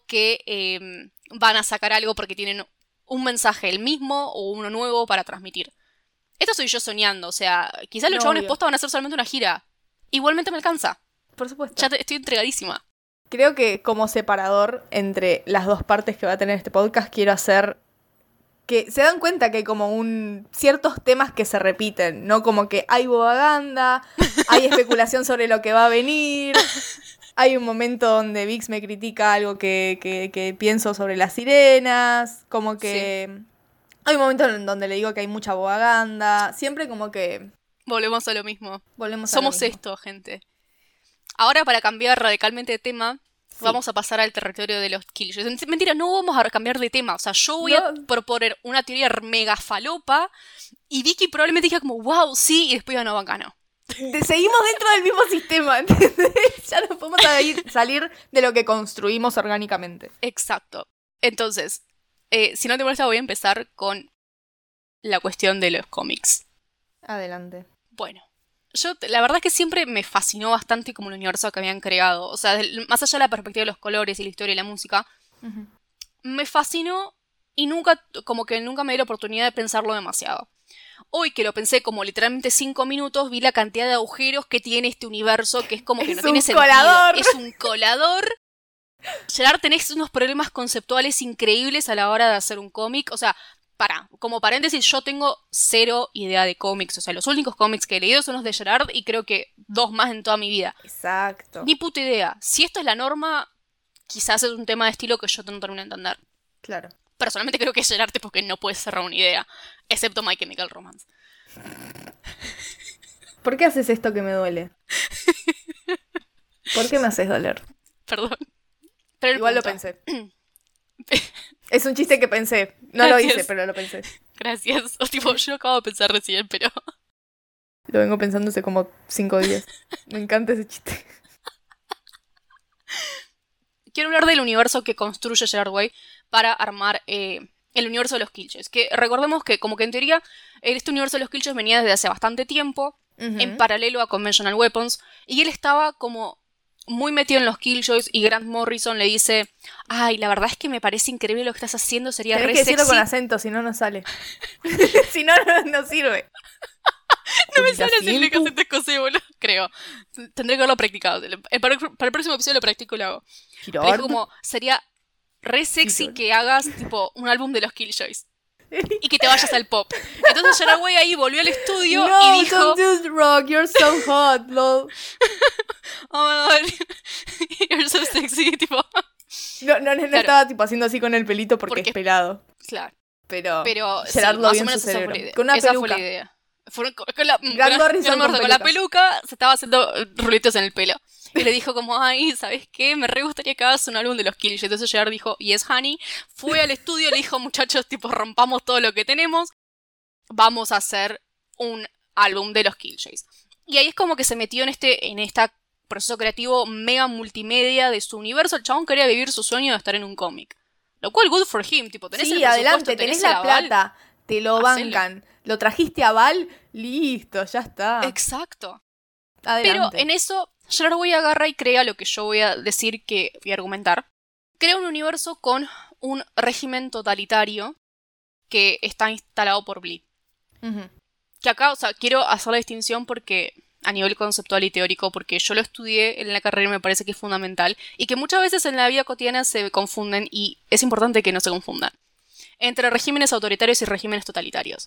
que van a sacar algo porque tienen un mensaje el mismo o uno nuevo para transmitir. Esto soy yo soñando, o sea, quizás los No, chabones obvio. posta van a hacer solamente una gira. Igualmente me alcanza. Por supuesto. Ya estoy entregadísima. Creo que como separador entre las dos partes que va a tener este podcast, quiero hacer que se dan cuenta que hay como ciertos temas que se repiten, ¿no? Como que hay propaganda, hay especulación sobre lo que va a venir, hay un momento donde Vix me critica algo que pienso sobre las sirenas, como que hay un momento en donde le digo que hay mucha propaganda, siempre como que Volvemos a lo mismo. volvemos a Somos lo mismo. esto, gente. Ahora, para cambiar radicalmente de tema, Sí. vamos a pasar al territorio de los Killjoys. Mentira, no vamos a cambiar de tema. O sea, yo voy a proponer una teoría mega falopa y Vicky probablemente diga como, wow, sí, y después diga, no, bacano. Seguimos dentro del mismo sistema, ¿entendés? Ya no podemos salir de lo que construimos orgánicamente. Exacto. Entonces, si no te molesta, voy a empezar con la cuestión de los cómics. Adelante. Bueno, la verdad es que siempre me fascinó bastante como el universo que habían creado. O sea, más allá de la perspectiva de los colores y la historia y la música, Ujú. me fascinó y como que nunca me di la oportunidad de pensarlo demasiado. Hoy que lo pensé como literalmente 5 minutos, vi la cantidad de agujeros que tiene este universo, que es como que Es no tiene un sentido. colador. Es un colador. Gerard, tenés unos problemas conceptuales increíbles a la hora de hacer un cómic. O sea, como paréntesis, yo tengo cero idea de cómics. O sea, los únicos cómics que he leído son los de Gerard y creo que 2 más en toda mi vida. Exacto. Ni puta idea. Si esto es la norma, quizás es un tema de estilo que yo no termino de entender. Claro. Personalmente creo que es Gerard porque no puedes cerrar una idea. Excepto My Chemical Romance. ¿Por qué haces esto que me duele? ¿Por qué me haces doler? Perdón. Pero el Igual lo punto. pensé. Es un chiste que pensé. No lo Gracias. hice, pero lo pensé. Gracias. O tipo, yo lo acabo de pensar recién, pero... Lo vengo pensando hace como 5 días. Me encanta ese chiste. Quiero hablar del universo que construye Gerard Way para armar el universo de los Killjoys. Que recordemos que, como que en teoría, este universo de los Killjoys venía desde hace bastante tiempo, en paralelo a Conventional Weapons, y él estaba como muy metido en los Killjoys, y Grant Morrison le dice, ay, la verdad es que me parece increíble lo que estás haciendo, sería Tenés re que decirlo sexy. con acento, si no, no sale. Si no, no sirve. No me sale Publicación el acento escocés, boludo. creo. Tendré que haberlo practicado. Para el próximo episodio lo practico y lo hago. Pero es como, sería re sexy que hagas tipo un álbum de los Killjoys. Y que te vayas al pop. Entonces Gerard Way ahí volvió al estudio y dijo... No, don't do rock, you're so hot, lol. Oh my god, you're so sexy, tipo... No, estaba tipo haciendo así con el pelito porque es pelado. Claro. Pero sí, Gerard lo más vio o en menos su esa cerebro. fue la idea. Con una Esa peluca. fue la idea. Con la, Con la peluca se estaba haciendo rulitos en el pelo. Y le dijo como, ay, ¿sabes qué? Me re gustaría que hagas un álbum de los Killjoys. Entonces Gerard dijo, yes, honey. Fue al estudio y le dijo, muchachos, tipo, rompamos todo lo que tenemos. Vamos a hacer un álbum de los Killjoys. Y ahí es como que se metió en este proceso creativo mega multimedia de su universo. El chabón quería vivir su sueño de estar en un cómic. Lo cual, good for him. Tipo, tenés el presupuesto, adelante, tenés la plata. Te lo hacelo. bancan. Lo trajiste a Val, listo, ya está. Exacto. Adelante. Pero en eso, Gerard Way agarra y crea lo que yo voy a decir que voy a argumentar. Crea un universo con un régimen totalitario que está instalado por Blee. Uh-huh. Que acá, o sea, quiero hacer la distinción porque a nivel conceptual y teórico, porque yo lo estudié en la carrera y me parece que es fundamental, y que muchas veces en la vida cotidiana se confunden, y es importante que no se confundan, entre regímenes autoritarios y regímenes totalitarios.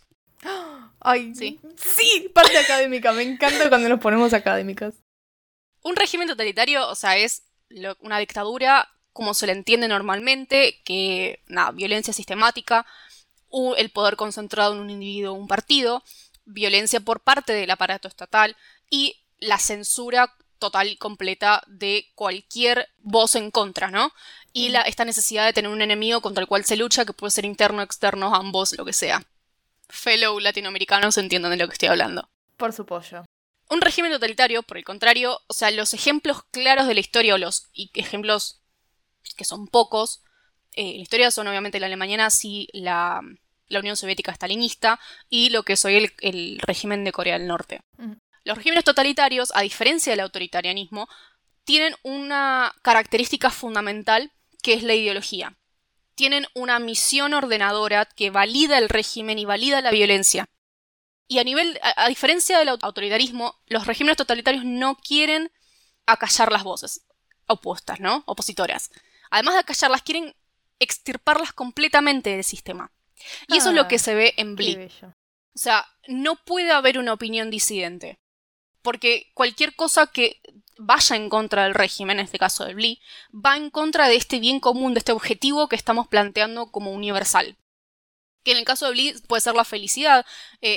Ay, sí, parte académica, me encanta cuando nos ponemos académicas. Un régimen totalitario, o sea, es una dictadura como se le entiende normalmente, que, violencia sistemática, el poder concentrado en un individuo o un partido, violencia por parte del aparato estatal y la censura total y completa de cualquier voz en contra, ¿no? Y esta necesidad de tener un enemigo contra el cual se lucha, que puede ser interno, externo, ambos, lo que sea. Fellow latinoamericanos entiendan de lo que estoy hablando. Por su pollo. Un régimen totalitario, por el contrario, o sea, los ejemplos claros de la historia y ejemplos que son pocos, la historia son obviamente la Alemania nazi, la Unión Soviética stalinista y lo que soy el régimen de Corea del Norte. Los regímenes totalitarios, a diferencia del autoritarianismo, tienen una característica fundamental que es la ideología. Tienen una misión ordenadora que valida el régimen y valida la violencia. Y a diferencia del autoritarismo, los regímenes totalitarios no quieren acallar las voces opuestas, ¿no? Opositoras. Además de acallarlas, quieren extirparlas completamente del sistema. Y eso es lo que se ve en Blee. O sea, no puede haber una opinión disidente. Porque cualquier cosa que vaya en contra del régimen, en este caso de Blee, va en contra de este bien común, de este objetivo que estamos planteando como universal. Que en el caso de Blee puede ser la felicidad,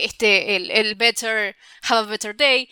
el better, have a better day.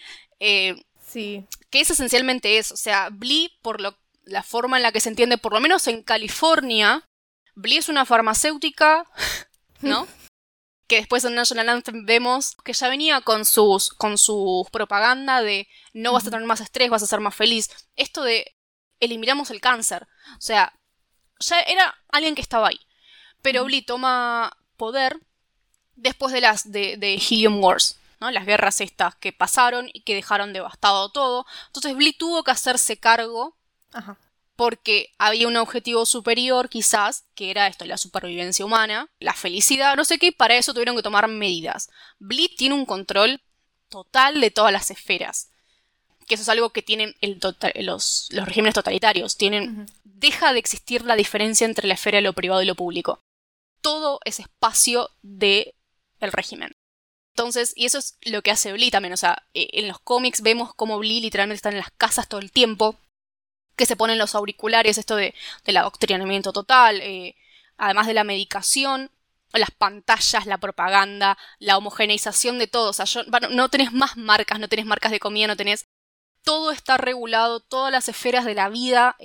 Sí. Que es esencialmente eso. O sea, Blee, por la forma en la que se entiende, por lo menos en California, Blee es una farmacéutica, ¿no? Que después en National Anthem vemos que ya venía con sus propaganda de no vas a tener más estrés, vas a ser más feliz. Esto de eliminamos el cáncer. O sea, ya era alguien que estaba ahí. Pero Blee toma poder después de Helium Wars, ¿no? Las guerras estas que pasaron y que dejaron devastado todo. Entonces Blee tuvo que hacerse cargo. Ajá. Porque había un objetivo superior, quizás, que era esto, la supervivencia humana, la felicidad, no sé qué, y para eso tuvieron que tomar medidas. Blee tiene un control total de todas las esferas. Que eso es algo que tienen los regímenes totalitarios. Deja de existir la diferencia entre la esfera de lo privado y lo público. Todo es espacio del régimen. Entonces, y eso es lo que hace Blee también. O sea, en los cómics vemos cómo Blee literalmente está en las casas todo el tiempo. Que se ponen los auriculares, esto del adoctrinamiento total, además de la medicación, las pantallas, la propaganda, la homogeneización de todo. O sea, no tenés más marcas, no tenés marcas de comida, no tenés... Todo está regulado, todas las esferas de la vida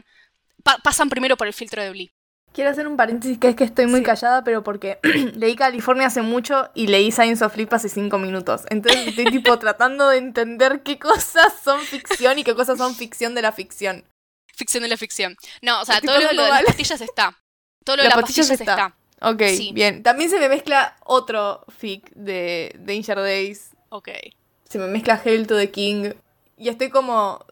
pasan primero por el filtro de Blee. Quiero hacer un paréntesis que es que estoy muy callada, pero porque leí California hace mucho y leí Science of Flip hace 5 minutos. Entonces estoy tipo tratando de entender qué cosas son ficción y qué cosas son ficción de la ficción. Ficción de la ficción. No, o sea, todo lo de las pastillas está. Todo lo de las pastillas está. Ok, sí. Bien. También se me mezcla otro fic de Danger Days. Ok. Se me mezcla Hail to the King. Y estoy como...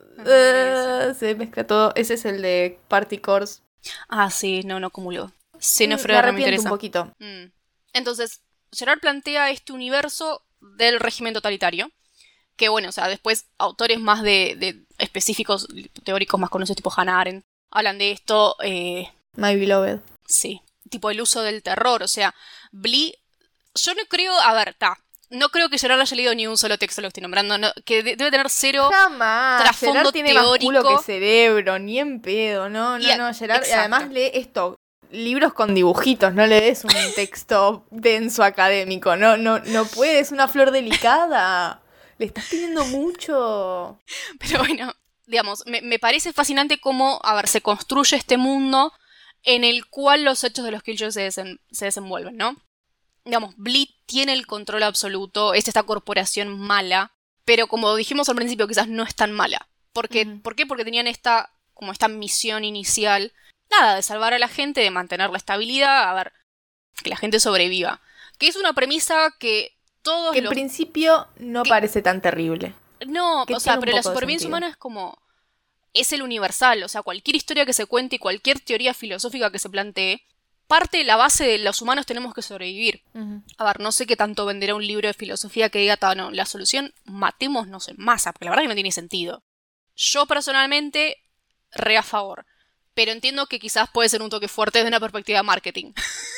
se mezcla todo. Ese es el de Party Course. Ah, sí, no acumuló. Sí, no, me arrepiento un poquito. Entonces, Gerard plantea este universo del régimen totalitario, Que bueno, o sea, después autores más de específicos, teóricos más conocidos, tipo Hannah Arendt, hablan de esto. My Beloved. Sí, tipo el uso del terror, o sea, Blee, yo no creo, a ver, no creo que Gerard haya leído ni un solo texto, lo estoy nombrando, que debe tener cero Jamás. trasfondo Gerard tiene teórico. más culo que cerebro, ni en pedo, no, Gerard, y además lee esto, libros con dibujitos, no le des un texto denso académico, no puede, es una flor delicada, le estás pidiendo mucho. Pero bueno, digamos, me parece fascinante cómo, a ver, se construye este mundo en el cual los hechos de los Killjoys se desenvuelven, ¿no? Digamos, Blee tiene el control absoluto, es esta corporación mala, pero como dijimos al principio, quizás no es tan mala. ¿Por qué? Porque tenían esta misión inicial, nada, de salvar a la gente, de mantener la estabilidad, a ver, que la gente sobreviva. Que es una premisa que todos que en principio no parece tan terrible. No, o sea, pero la supervivencia humana es como... Es el universal, o sea, cualquier historia que se cuente y cualquier teoría filosófica que se plantee, parte de la base de los humanos tenemos que sobrevivir. A ver, no sé qué tanto venderá un libro de filosofía que diga, no, la solución, matémonos en masa, porque la verdad que no tiene sentido. Yo personalmente, re a favor. Pero entiendo que quizás puede ser un toque fuerte desde una perspectiva de marketing.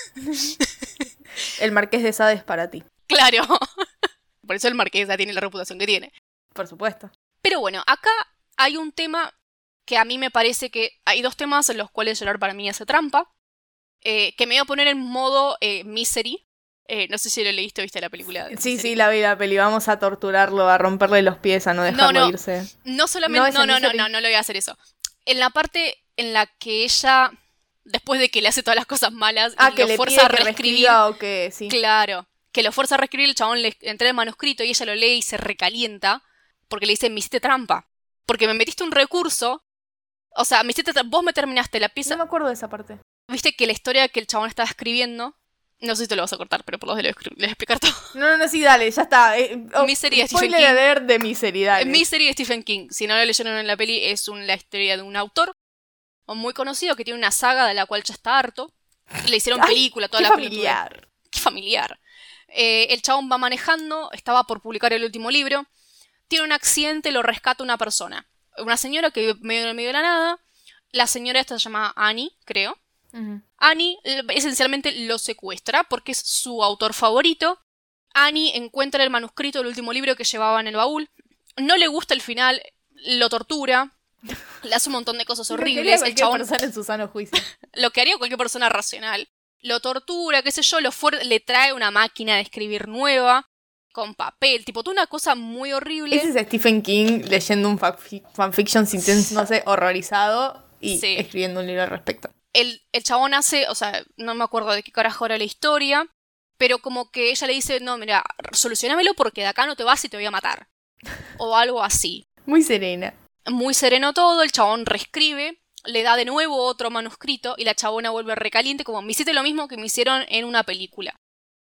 El Marqués de Sade es para ti. Claro. Por eso el Marqués ya tiene la reputación que tiene. Por supuesto. Pero bueno, acá hay un tema que a mí me parece que... Hay dos temas en los cuales Gerard para mí hace trampa. Que me voy a poner en modo Misery. No sé si lo leíste o viste la película. Sí, la vi la peli. Vamos a torturarlo, a romperle los pies, a no dejarlo irse. No solamente... No lo voy a hacer eso. En la parte en la que ella... Después de que le hace todas las cosas malas y que lo le fuerza pide a reescribir. O que, sí. Claro. Que lo fuerza a reescribir, el chabón le entrega el manuscrito y ella lo lee y se recalienta. Porque le dice, me hiciste trampa. Porque me metiste un recurso. O sea, vos me terminaste la pieza. No me acuerdo de esa parte. Viste que la historia que el chabón estaba escribiendo. No sé si te lo vas a cortar, pero por lo menos le voy a explicar todo. No, sí, dale, ya está. Misery de Stephen King. Spoiler de Misery, dale. Misery de Stephen King. Si no lo leyeron en la peli, es la historia de un autor muy conocido que tiene una saga de la cual ya está harto. Le hicieron película, toda la película. Qué familiar. El chabón va manejando, estaba por publicar el último libro. Tiene un accidente, lo rescata una persona. Una señora que vive en el medio de la nada. La señora esta se llama Annie, creo. Annie esencialmente lo secuestra porque es su autor favorito. Annie encuentra el manuscrito del último libro que llevaba en el baúl. No le gusta el final, lo tortura. Le hace un montón de cosas horribles. El chabón persona en su sano juicio. Lo que haría cualquier persona racional. Lo tortura, qué sé yo, le trae una máquina de escribir nueva. Con papel, tipo, toda una cosa muy horrible. Ese es Stephen King leyendo un fanfiction no sé, horrorizado y escribiendo un libro al respecto. El chabón hace, o sea, no me acuerdo de qué carajo era la historia, pero como que ella le dice, no, mira, solucionámelo porque de acá no te vas y te voy a matar. O algo así. Muy serena. Muy sereno todo, el chabón reescribe, le da de nuevo otro manuscrito y la chabona vuelve recaliente como, me hiciste lo mismo que me hicieron en una película.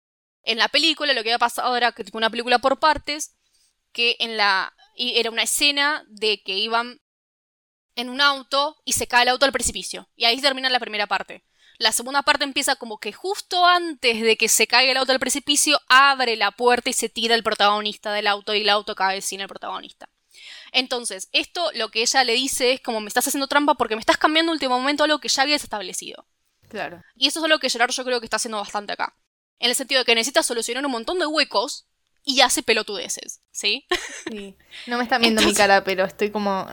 En la película lo que había pasado era que tipo una película por partes, que era una escena de que iban en un auto y se cae el auto al precipicio. Y ahí termina la primera parte. La segunda parte empieza como que justo antes de que se caiga el auto al precipicio, abre la puerta y se tira el protagonista del auto y el auto cae sin el protagonista. Entonces, esto lo que ella le dice es como me estás haciendo trampa porque me estás cambiando en último momento algo que ya habías establecido. Claro. Y eso es algo que Gerard yo creo que está haciendo bastante acá. En el sentido de que necesita solucionar un montón de huecos y hace pelotudeces, ¿sí? Sí. No me están viendo mi cara, pero estoy como...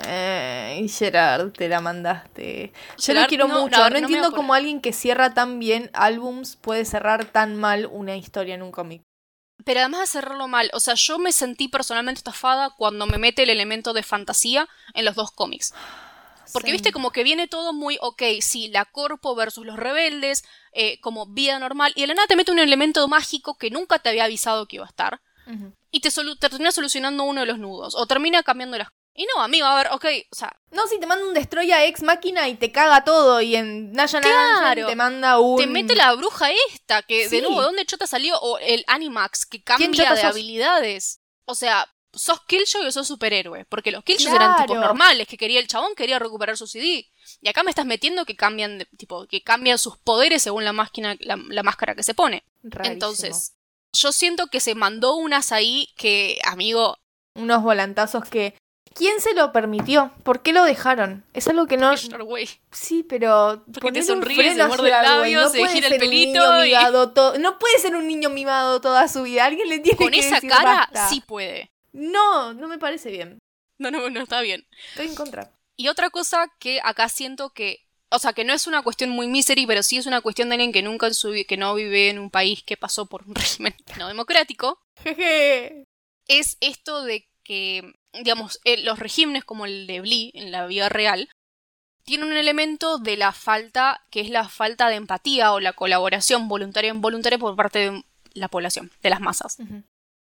Gerard, te la mandaste. Yo lo quiero mucho. No entiendo cómo alguien que cierra tan bien álbums puede cerrar tan mal una historia en un cómic. Pero además de cerrarlo mal, o sea, yo me sentí personalmente estafada cuando me mete el elemento de fantasía en los dos cómics. Porque viste como que viene todo muy, sí, la corpo versus los rebeldes, como vida normal, y de la nada te mete un elemento mágico que nunca te había avisado que iba a estar, y te termina solucionando uno de los nudos, o termina cambiando las... Y no, amigo, a ver, o sea... No, si te manda un Destroy a Ex Máquina y te caga todo, y en Nayan te manda un... Te mete la bruja esta, que de nuevo, ¿de dónde chota salió? O el Animax, que cambia de habilidades. O sea... Sos Killjoy o sos superhéroe. Porque los Killjoys eran tipos normales, que quería el chabón, quería recuperar su CD. Y acá me estás metiendo que cambian que cambian sus poderes según la máscara que se pone. Rarísimo. Entonces, yo siento que se mandó unas ahí que, amigo, unos volantazos que... ¿Quién se lo permitió? ¿Por qué lo dejaron? Es algo que no... Güey. Sí, pero... Porque te ponele un sonríe, freno se muerde el a Sherlock, labio, no se puede gira el ser un pelito niño y- mimado No puede ser un niño mimado toda su vida. Alguien le tiene Con que esa decir cara, basta. sí puede. No, no me parece bien. No está bien. Estoy en contra. Y otra cosa que acá siento que... O sea, que no es una cuestión muy misery, pero sí es una cuestión de alguien que nunca que no vive en un país que pasó por un régimen no democrático. Jeje. Es esto de que, digamos, los regímenes como el de Blee en la vida real tienen un elemento de la falta, que es la falta de empatía o la colaboración voluntaria e involuntaria por parte de la población, de las masas. Ujú.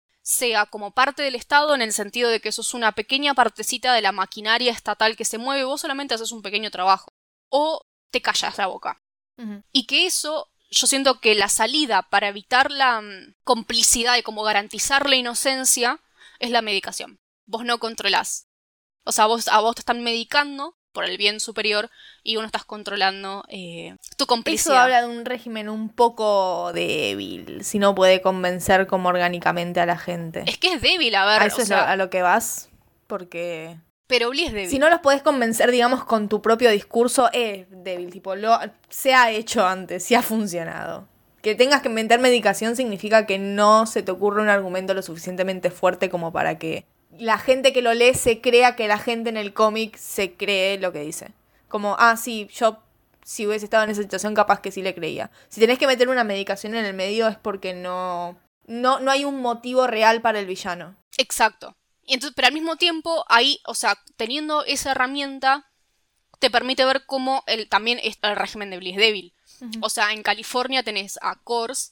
Sea como parte del Estado en el sentido de que sos una pequeña partecita de la maquinaria estatal que se mueve, vos solamente haces un pequeño trabajo. O te callas la boca. Ujú. Y que eso, yo siento que la salida para evitar la complicidad y como garantizar la inocencia es la medicación. Vos no controlás. O sea, a vos te están medicando por el bien superior y vos no estás controlando tu Eso complicidad. habla de un régimen un poco débil, si no puede convencer como orgánicamente a la gente. Es que es débil, a ver, ¿A eso o es sea, a lo que vas? Porque pero Blee es débil. si no los podés convencer, digamos, con tu propio discurso, es débil. Tipo, se ha hecho antes, sí ha funcionado. Que tengas que inventar medicación significa que no se te ocurre un argumento lo suficientemente fuerte como para que la gente que lo lee se crea que la gente en el cómic se cree lo que dice. Como, sí, yo si hubiese estado en esa situación capaz que sí le creía. Si tenés que meter una medicación en el medio es porque no hay un motivo real para el villano. Exacto. Y entonces, pero al mismo tiempo, ahí, o sea, teniendo esa herramienta, te permite ver cómo también el régimen de Blee es débil. Ujú. O sea, en California tenés a Kors,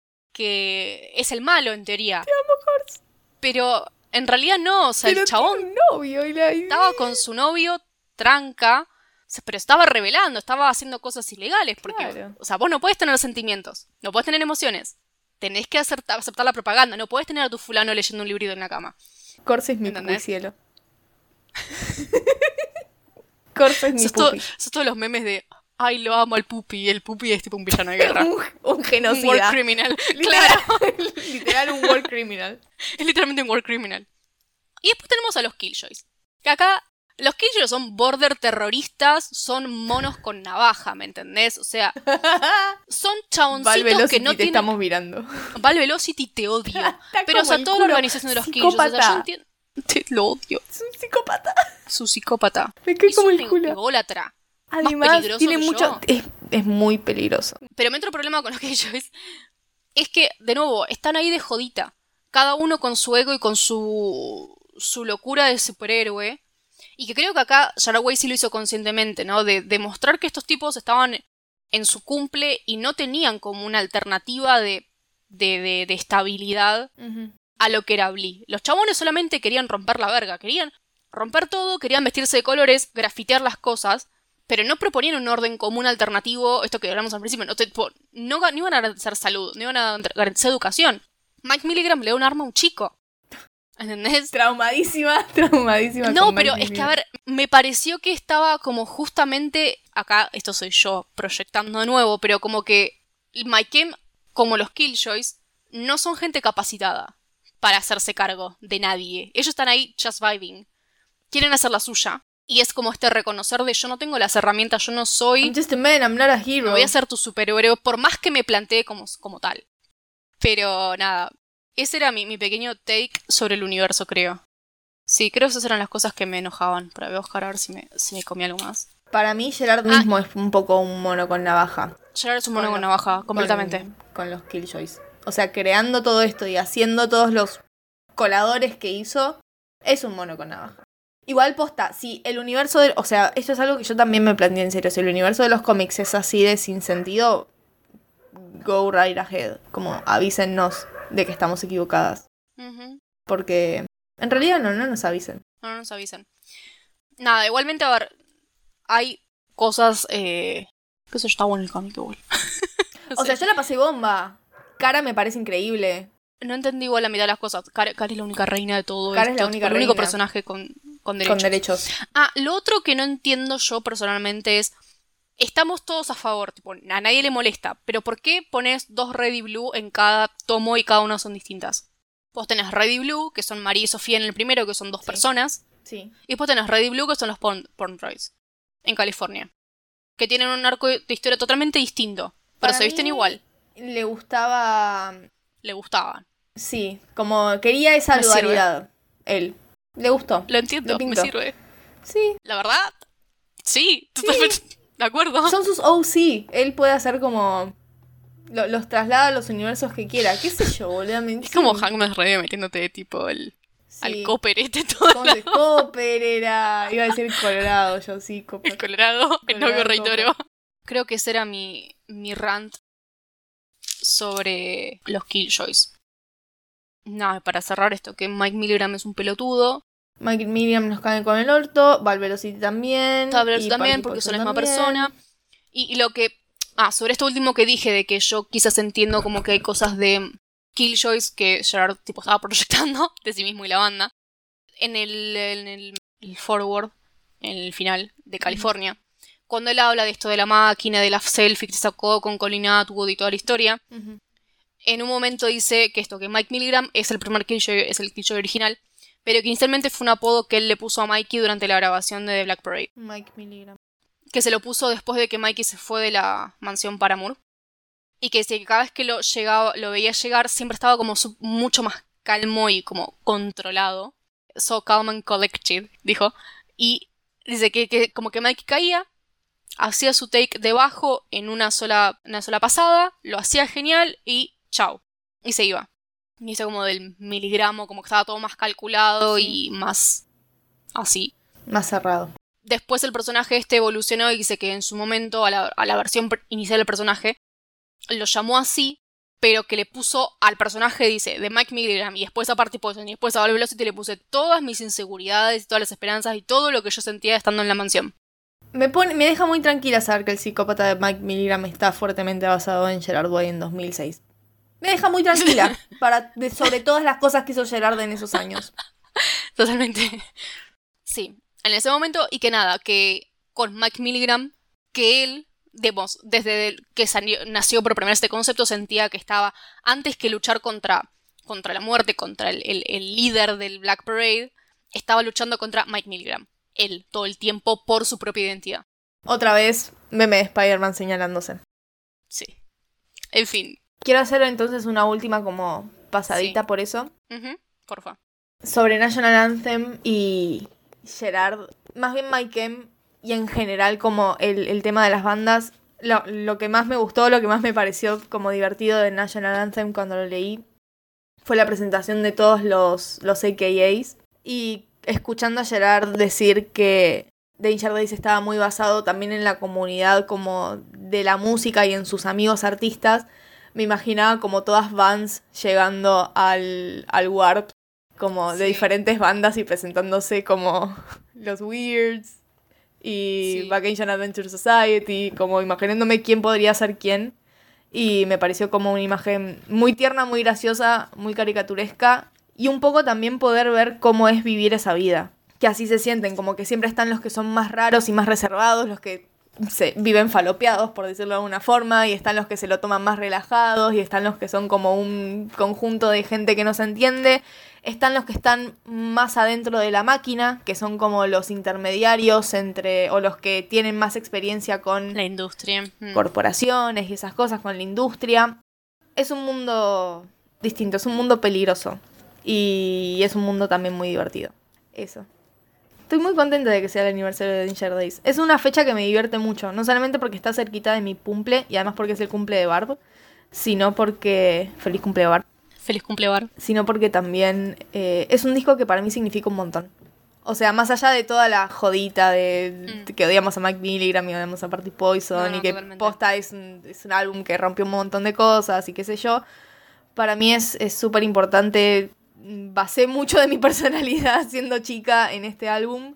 que es el malo en teoría. Kors. Pero en realidad no, o sea, Pero el chabón tiene un novio y la... estaba con su novio, tranca, pero estaba revelando, estaba haciendo cosas ilegales. Porque, Claro. o sea, vos no podés tener sentimientos, no podés tener emociones. Tenés que aceptar la propaganda, no podés tener a tu fulano leyendo un librito en la cama. Corsa es mi ¿Entendés? pupi, cielo. Corsa es mi pupi. Son todos los memes de ay, lo amo al pupi, y el pupi es tipo un villano de guerra. un Un war genocida. criminal. Literal, Claro, literal un war criminal. es literalmente un war criminal. Y después tenemos a los Killjoys. Que acá los Killjoys son border terroristas, son monos con navaja, ¿me entendés? O sea, son Val chaboncitos Velocity, que no te tienen... estamos mirando. Val Velocity, te odio. Pero, o como sea, el toda la culo. organización de los Killjoys, o sea, Psicópata. yo entiendo... Te lo odio. Es un psicópata. Su psicópata. Me cae Es como un el culo. ególatra. Además, peligroso tiene que mucho... yo. Es muy peligroso. Pero mi otro problema con los Killjoys es que, de nuevo, están ahí de jodita. Cada uno con su ego y con su locura de superhéroe. Y que creo que acá Yaraway sí lo hizo conscientemente, ¿no? De demostrar que estos tipos estaban en su cumple y no tenían como una alternativa de estabilidad Ujú. a lo que era Blee. Los chabones solamente querían romper la verga, querían romper todo, querían vestirse de colores, grafitear las cosas, pero no proponían un orden común alternativo, esto que hablamos al principio, no iban a garantizar salud, no iban a garantizar educación. Mike Milligram le da un arma a un chico. ¿Entendés? Traumadísima No, con pero Mike es que, Mignola. a ver, me pareció que estaba como justamente, acá, esto soy yo proyectando de nuevo, pero como que Mike M, como los Killjoys, no son gente capacitada para hacerse cargo de nadie. Ellos están ahí just vibing. Quieren hacer la suya. Y es como este reconocer de yo no tengo las herramientas, yo no soy... I'm just a man, I'm not a hero. No voy a ser tu superhéroe, por más que me plantee como tal. Pero nada, ese era mi pequeño take sobre el universo, creo. Sí, creo que esas eran las cosas que me enojaban. Pero voy a buscar a ver si me comía algo más. Para mí, Gerard mismo es un poco un mono con navaja. Gerard es un mono con navaja, completamente. Con los Killjoys. O sea, creando todo esto y haciendo todos los coladores que hizo, es un mono con navaja. Igual posta, si el universo de... O sea, esto es algo que yo también me planteé en serio. Si el universo de los cómics es así de sin sentido, go right ahead. Como avísennos de que estamos equivocadas. Ujú. Porque en realidad no nos avisen. No nos avisan. Nada, igualmente, a ver, hay cosas... ¿Qué sé yo? Está bueno el cómic igual. No O sé. sea, yo la pasé bomba. Cara me parece increíble. No entendí igual la mitad de las cosas. Cara es la única reina de todo Cara esto. es la única tipo, el único reina. personaje con derechos. Con derechos. Lo otro que no entiendo yo personalmente es... Estamos todos a favor, tipo, a nadie le molesta. Pero ¿por qué pones 2 red y blue en cada tomo y cada una son distintas? Vos tenés Red y Blue, que son María y Sofía en el primero, que son dos personas. Sí. Y después tenés Red y Blue, que son los Porn Droids, en California. Que tienen un arco de historia totalmente distinto, pero Para se visten mí, igual. Le gustaba... Le gustaban. Sí, como quería esa Me sirve. dualidad. Él. Le gustó. Lo entiendo, Le me pintó. sirve. Sí. La verdad, sí, totalmente de acuerdo. Son sus OC. Él puede hacer como... los traslada a los universos que quiera. ¿Qué sé yo, boludo? Es como Hackman's Red metiéndote tipo al Copper todo Como de Copper era... Iba a decir Colorado, yo sí, Copper. el Colorado, el novio Rey Copper. Toro. Creo que ese era mi rant sobre los Killjoys. Nada, para cerrar esto, que Mike Milgram es un pelotudo. Mike Miriam nos cae con el orto. Val Velocity también. Tabler y también, Party porque son Poison la misma también. persona. Y lo que... sobre esto último que dije, de que yo quizás entiendo como que hay cosas de Killjoys que Gerard tipo estaba proyectando de sí mismo y la banda. En el forward, en el final de California, cuando él habla de esto de la máquina, de la selfie que se sacó con Colin Atwood y toda la historia, Ujú. en un momento dice que Mike Milgram es el primer Killjoy, es el Killjoy original, pero que inicialmente fue un apodo que él le puso a Mikey durante la grabación de The Black Parade. Mike Milligram. Que se lo puso después de que Mikey se fue de la mansión Paramount. Y que dice que cada vez que lo veía llegar, siempre estaba como mucho más calmo y como controlado. So calm and collected, dijo. Y dice que como que Mikey caía, hacía su take debajo en una sola pasada, lo hacía genial y chao. Y se iba. Y dice como del miligramo, como que estaba todo más calculado y más así. Más cerrado. Después el personaje evolucionó y dice que en su momento, a la versión inicial del personaje, lo llamó así, pero que le puso al personaje, dice, de Mike Milgram, y después a Party Poison, y después a Val Velocity le puse todas mis inseguridades, todas las esperanzas y todo lo que yo sentía estando en la mansión. Me deja muy tranquila saber que el psicópata de Mike Milligram está fuertemente basado en Gerard Way en 2006. Me deja muy tranquila sobre todas las cosas que hizo Gerard en esos años. Totalmente. Sí, en ese momento, y que nada, que con Mike Milgram, que él, desde que nació por primera vez este concepto, sentía que estaba, antes que luchar contra la muerte, contra el líder del Black Parade, estaba luchando contra Mike Milgram. Él, todo el tiempo, por su propia identidad. Otra vez, meme de Spider-Man señalándose. Sí. En fin. Quiero hacer entonces una última como pasadita Sí. por eso. Porfa. Sobre National Anthem y Gerard. Más bien Mike M. Y en general como el tema de las bandas. Lo que más me gustó, lo que más me pareció como divertido de National Anthem cuando lo leí fue la presentación de todos los AKAs. Y escuchando a Gerard decir que Danger Days estaba muy basado también en la comunidad como de la música y en sus amigos artistas, me imaginaba como todas bands llegando al Warp, como de Sí. diferentes bandas y presentándose como los Weirds y Sí. Vacation Adventure Society, como imaginándome quién podría ser quién. Y me pareció como una imagen muy tierna, muy graciosa, muy caricaturesca. Y un poco también poder ver cómo es vivir esa vida. Que así se sienten, como que siempre están los que son más raros y más reservados, los que se viven falopeados, por decirlo de alguna forma, y están los que se lo toman más relajados, y están los que son como un conjunto de gente que no se entiende. Están los que están más adentro de la máquina, que son como los intermediarios o los que tienen más experiencia con La industria. corporaciones y esas cosas, con la industria. Es un mundo distinto, es un mundo peligroso. Y es un mundo también muy divertido. Eso. Estoy muy contenta de que sea el aniversario de Danger Days. Es una fecha que me divierte mucho. No solamente porque está cerquita de mi cumple, y además porque es el cumple de Barb, sino porque... Feliz cumple, Barb. Feliz cumple, Bar. Sino porque también es un disco que para mí significa un montón. O sea, más allá de toda la jodita de que odiamos a Mike Milgram y odiamos a Party Poison, No, y que totalmente. posta es un álbum que rompió un montón de cosas y qué sé yo, para mí es súper importante. Basé mucho de mi personalidad siendo chica en este álbum.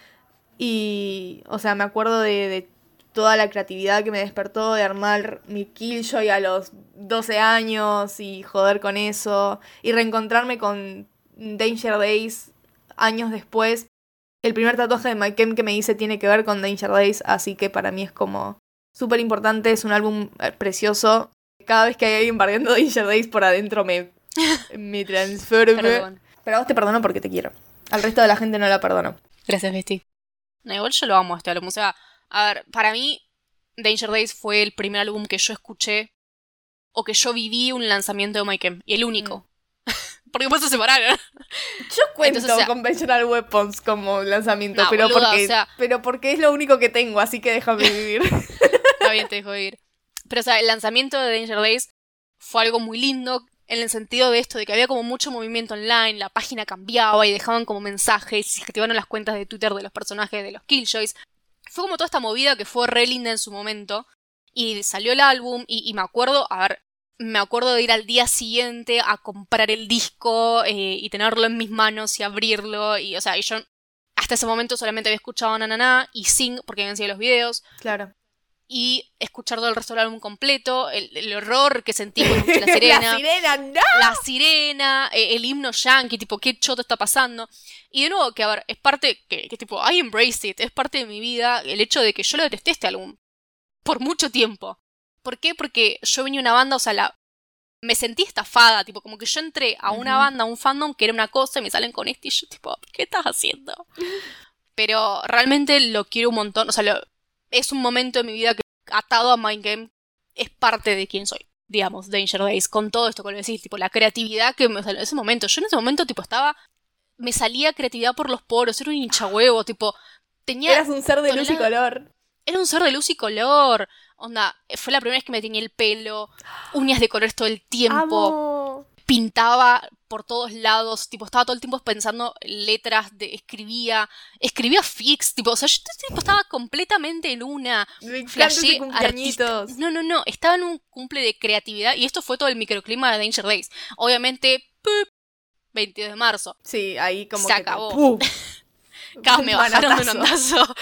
Y, o sea, me acuerdo de toda la creatividad que me despertó de armar mi Killjoy a los 12 años y joder con eso. Y reencontrarme con Danger Days años después. El primer tatuaje de Mike M que me hice tiene que ver con Danger Days, así que para mí es como súper importante. Es un álbum precioso. Cada vez que hay alguien bardeando Danger Days por adentro me Me transformo. Perdón. Pero a vos te perdono porque te quiero. Al resto de la gente no la perdono. Gracias, Besti. No, igual yo lo amo este álbum. O sea, a ver, para mí, Danger Days fue el primer álbum que yo escuché o que yo viví un lanzamiento de My Chem. Y el único. Porque después se separaron. Yo cuento Entonces, o sea, Conventional Weapons como lanzamiento, no, pero, boluda, porque, o sea, pero porque es lo único que tengo, así que déjame vivir. está bien, te dejo ir. Pero, o sea, el lanzamiento de Danger Days fue algo muy lindo en el sentido de esto, de que había como mucho movimiento online, la página cambiaba y dejaban como mensajes, y se activaron las cuentas de Twitter de los personajes de los Killjoys. Fue como toda esta movida que fue re linda en su momento. Y salió el álbum y me acuerdo, me acuerdo de ir al día siguiente a comprar el disco y tenerlo en mis manos y abrirlo. Y, o sea, y yo hasta ese momento solamente había escuchado Nananá y Sing porque habían sido los videos. Claro. Y escuchar todo el resto del álbum completo, el horror que sentí cuando escuché la sirena. ¡La sirena, no! La sirena, el himno yankee, tipo, qué choto está pasando. Y de nuevo, que a ver, es parte, que tipo, I embraced it, es parte de mi vida el hecho de que yo lo detesté este álbum. Por mucho tiempo. ¿Por qué? Porque yo venía a una banda, o sea, me sentí estafada, tipo, como que yo entré a una banda, a un fandom, que era una cosa, y me salen con este, y yo, tipo, ¿qué estás haciendo? Pero realmente lo quiero un montón, o sea, es un momento de mi vida que, atado a Mind Game, es parte de quién soy. Digamos, Danger Days, con todo esto que lo decís, tipo, la creatividad que me salió en ese momento. Yo en ese momento, tipo, me salía creatividad por los poros, era un hinchahuevo, tipo, Eras un ser de luz y color. Era un ser de luz y color. Onda, fue la primera vez que me teñí el pelo, uñas de colores todo el tiempo, ¡Amo! Pintaba por todos lados, tipo, estaba todo el tiempo pensando letras, escribía fics, tipo, o sea, yo tipo, estaba completamente en una. Me encanta Flashé ese cumpleañitos. No, estaba en un cumple de creatividad y esto fue todo el microclima de Danger Days. Obviamente, 22 de marzo. Sí, ahí como se que acabó. Me bajaron de un ondazo.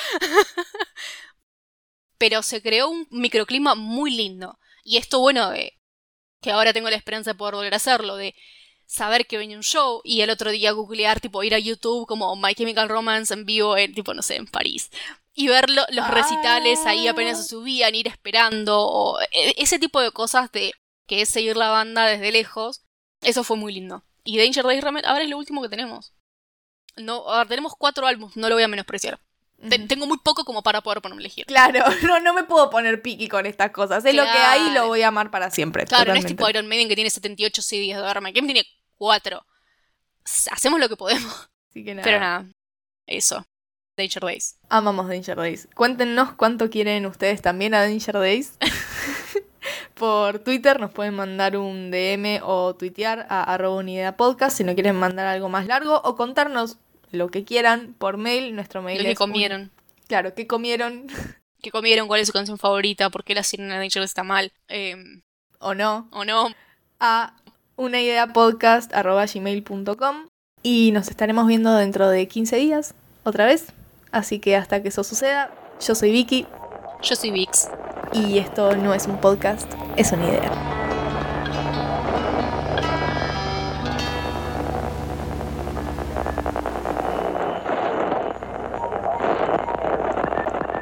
Pero se creó un microclima muy lindo. Y esto, bueno, que ahora tengo la esperanza de poder volver a hacerlo, de saber que venía un show y el otro día googlear, tipo, ir a YouTube como My Chemical Romance en vivo en, tipo, no sé, en París. Y ver los recitales ahí apenas se subían, ir esperando, o ese tipo de cosas de que es seguir la banda desde lejos. Eso fue muy lindo. Y Danger Days realmente ahora es lo último que tenemos. No, a ver, tenemos 4 álbumes, no lo voy a menospreciar. Tengo muy poco como para poder ponerme a elegir. Claro, no me puedo poner piqui con estas cosas. Es lo que hay y lo voy a amar para siempre. Claro, totalmente. no es tipo Iron Maiden que tiene 78 CDs de Dharma. Game tiene 4. Hacemos lo que podemos. Así que nada. Pero nada, eso. Danger Days. Amamos Danger Days. Cuéntenos cuánto quieren ustedes también a Danger Days. Por Twitter nos pueden mandar un DM o tuitear a @unideapodcast si no quieren mandar algo más largo o contarnos lo que quieran por mail. Nuestro mail Lo que comieron. Claro, ¿qué comieron? ¿Qué comieron? ¿Cuál es su canción favorita? ¿Por qué la sirena de Danger Days está mal? ¿O no? ¿O no? A unaideapodcast@gmail.com. Y nos estaremos viendo dentro de 15 días, otra vez. Así que hasta que eso suceda, yo soy Vicky. Yo soy Vix. Y esto no es un podcast, es una idea.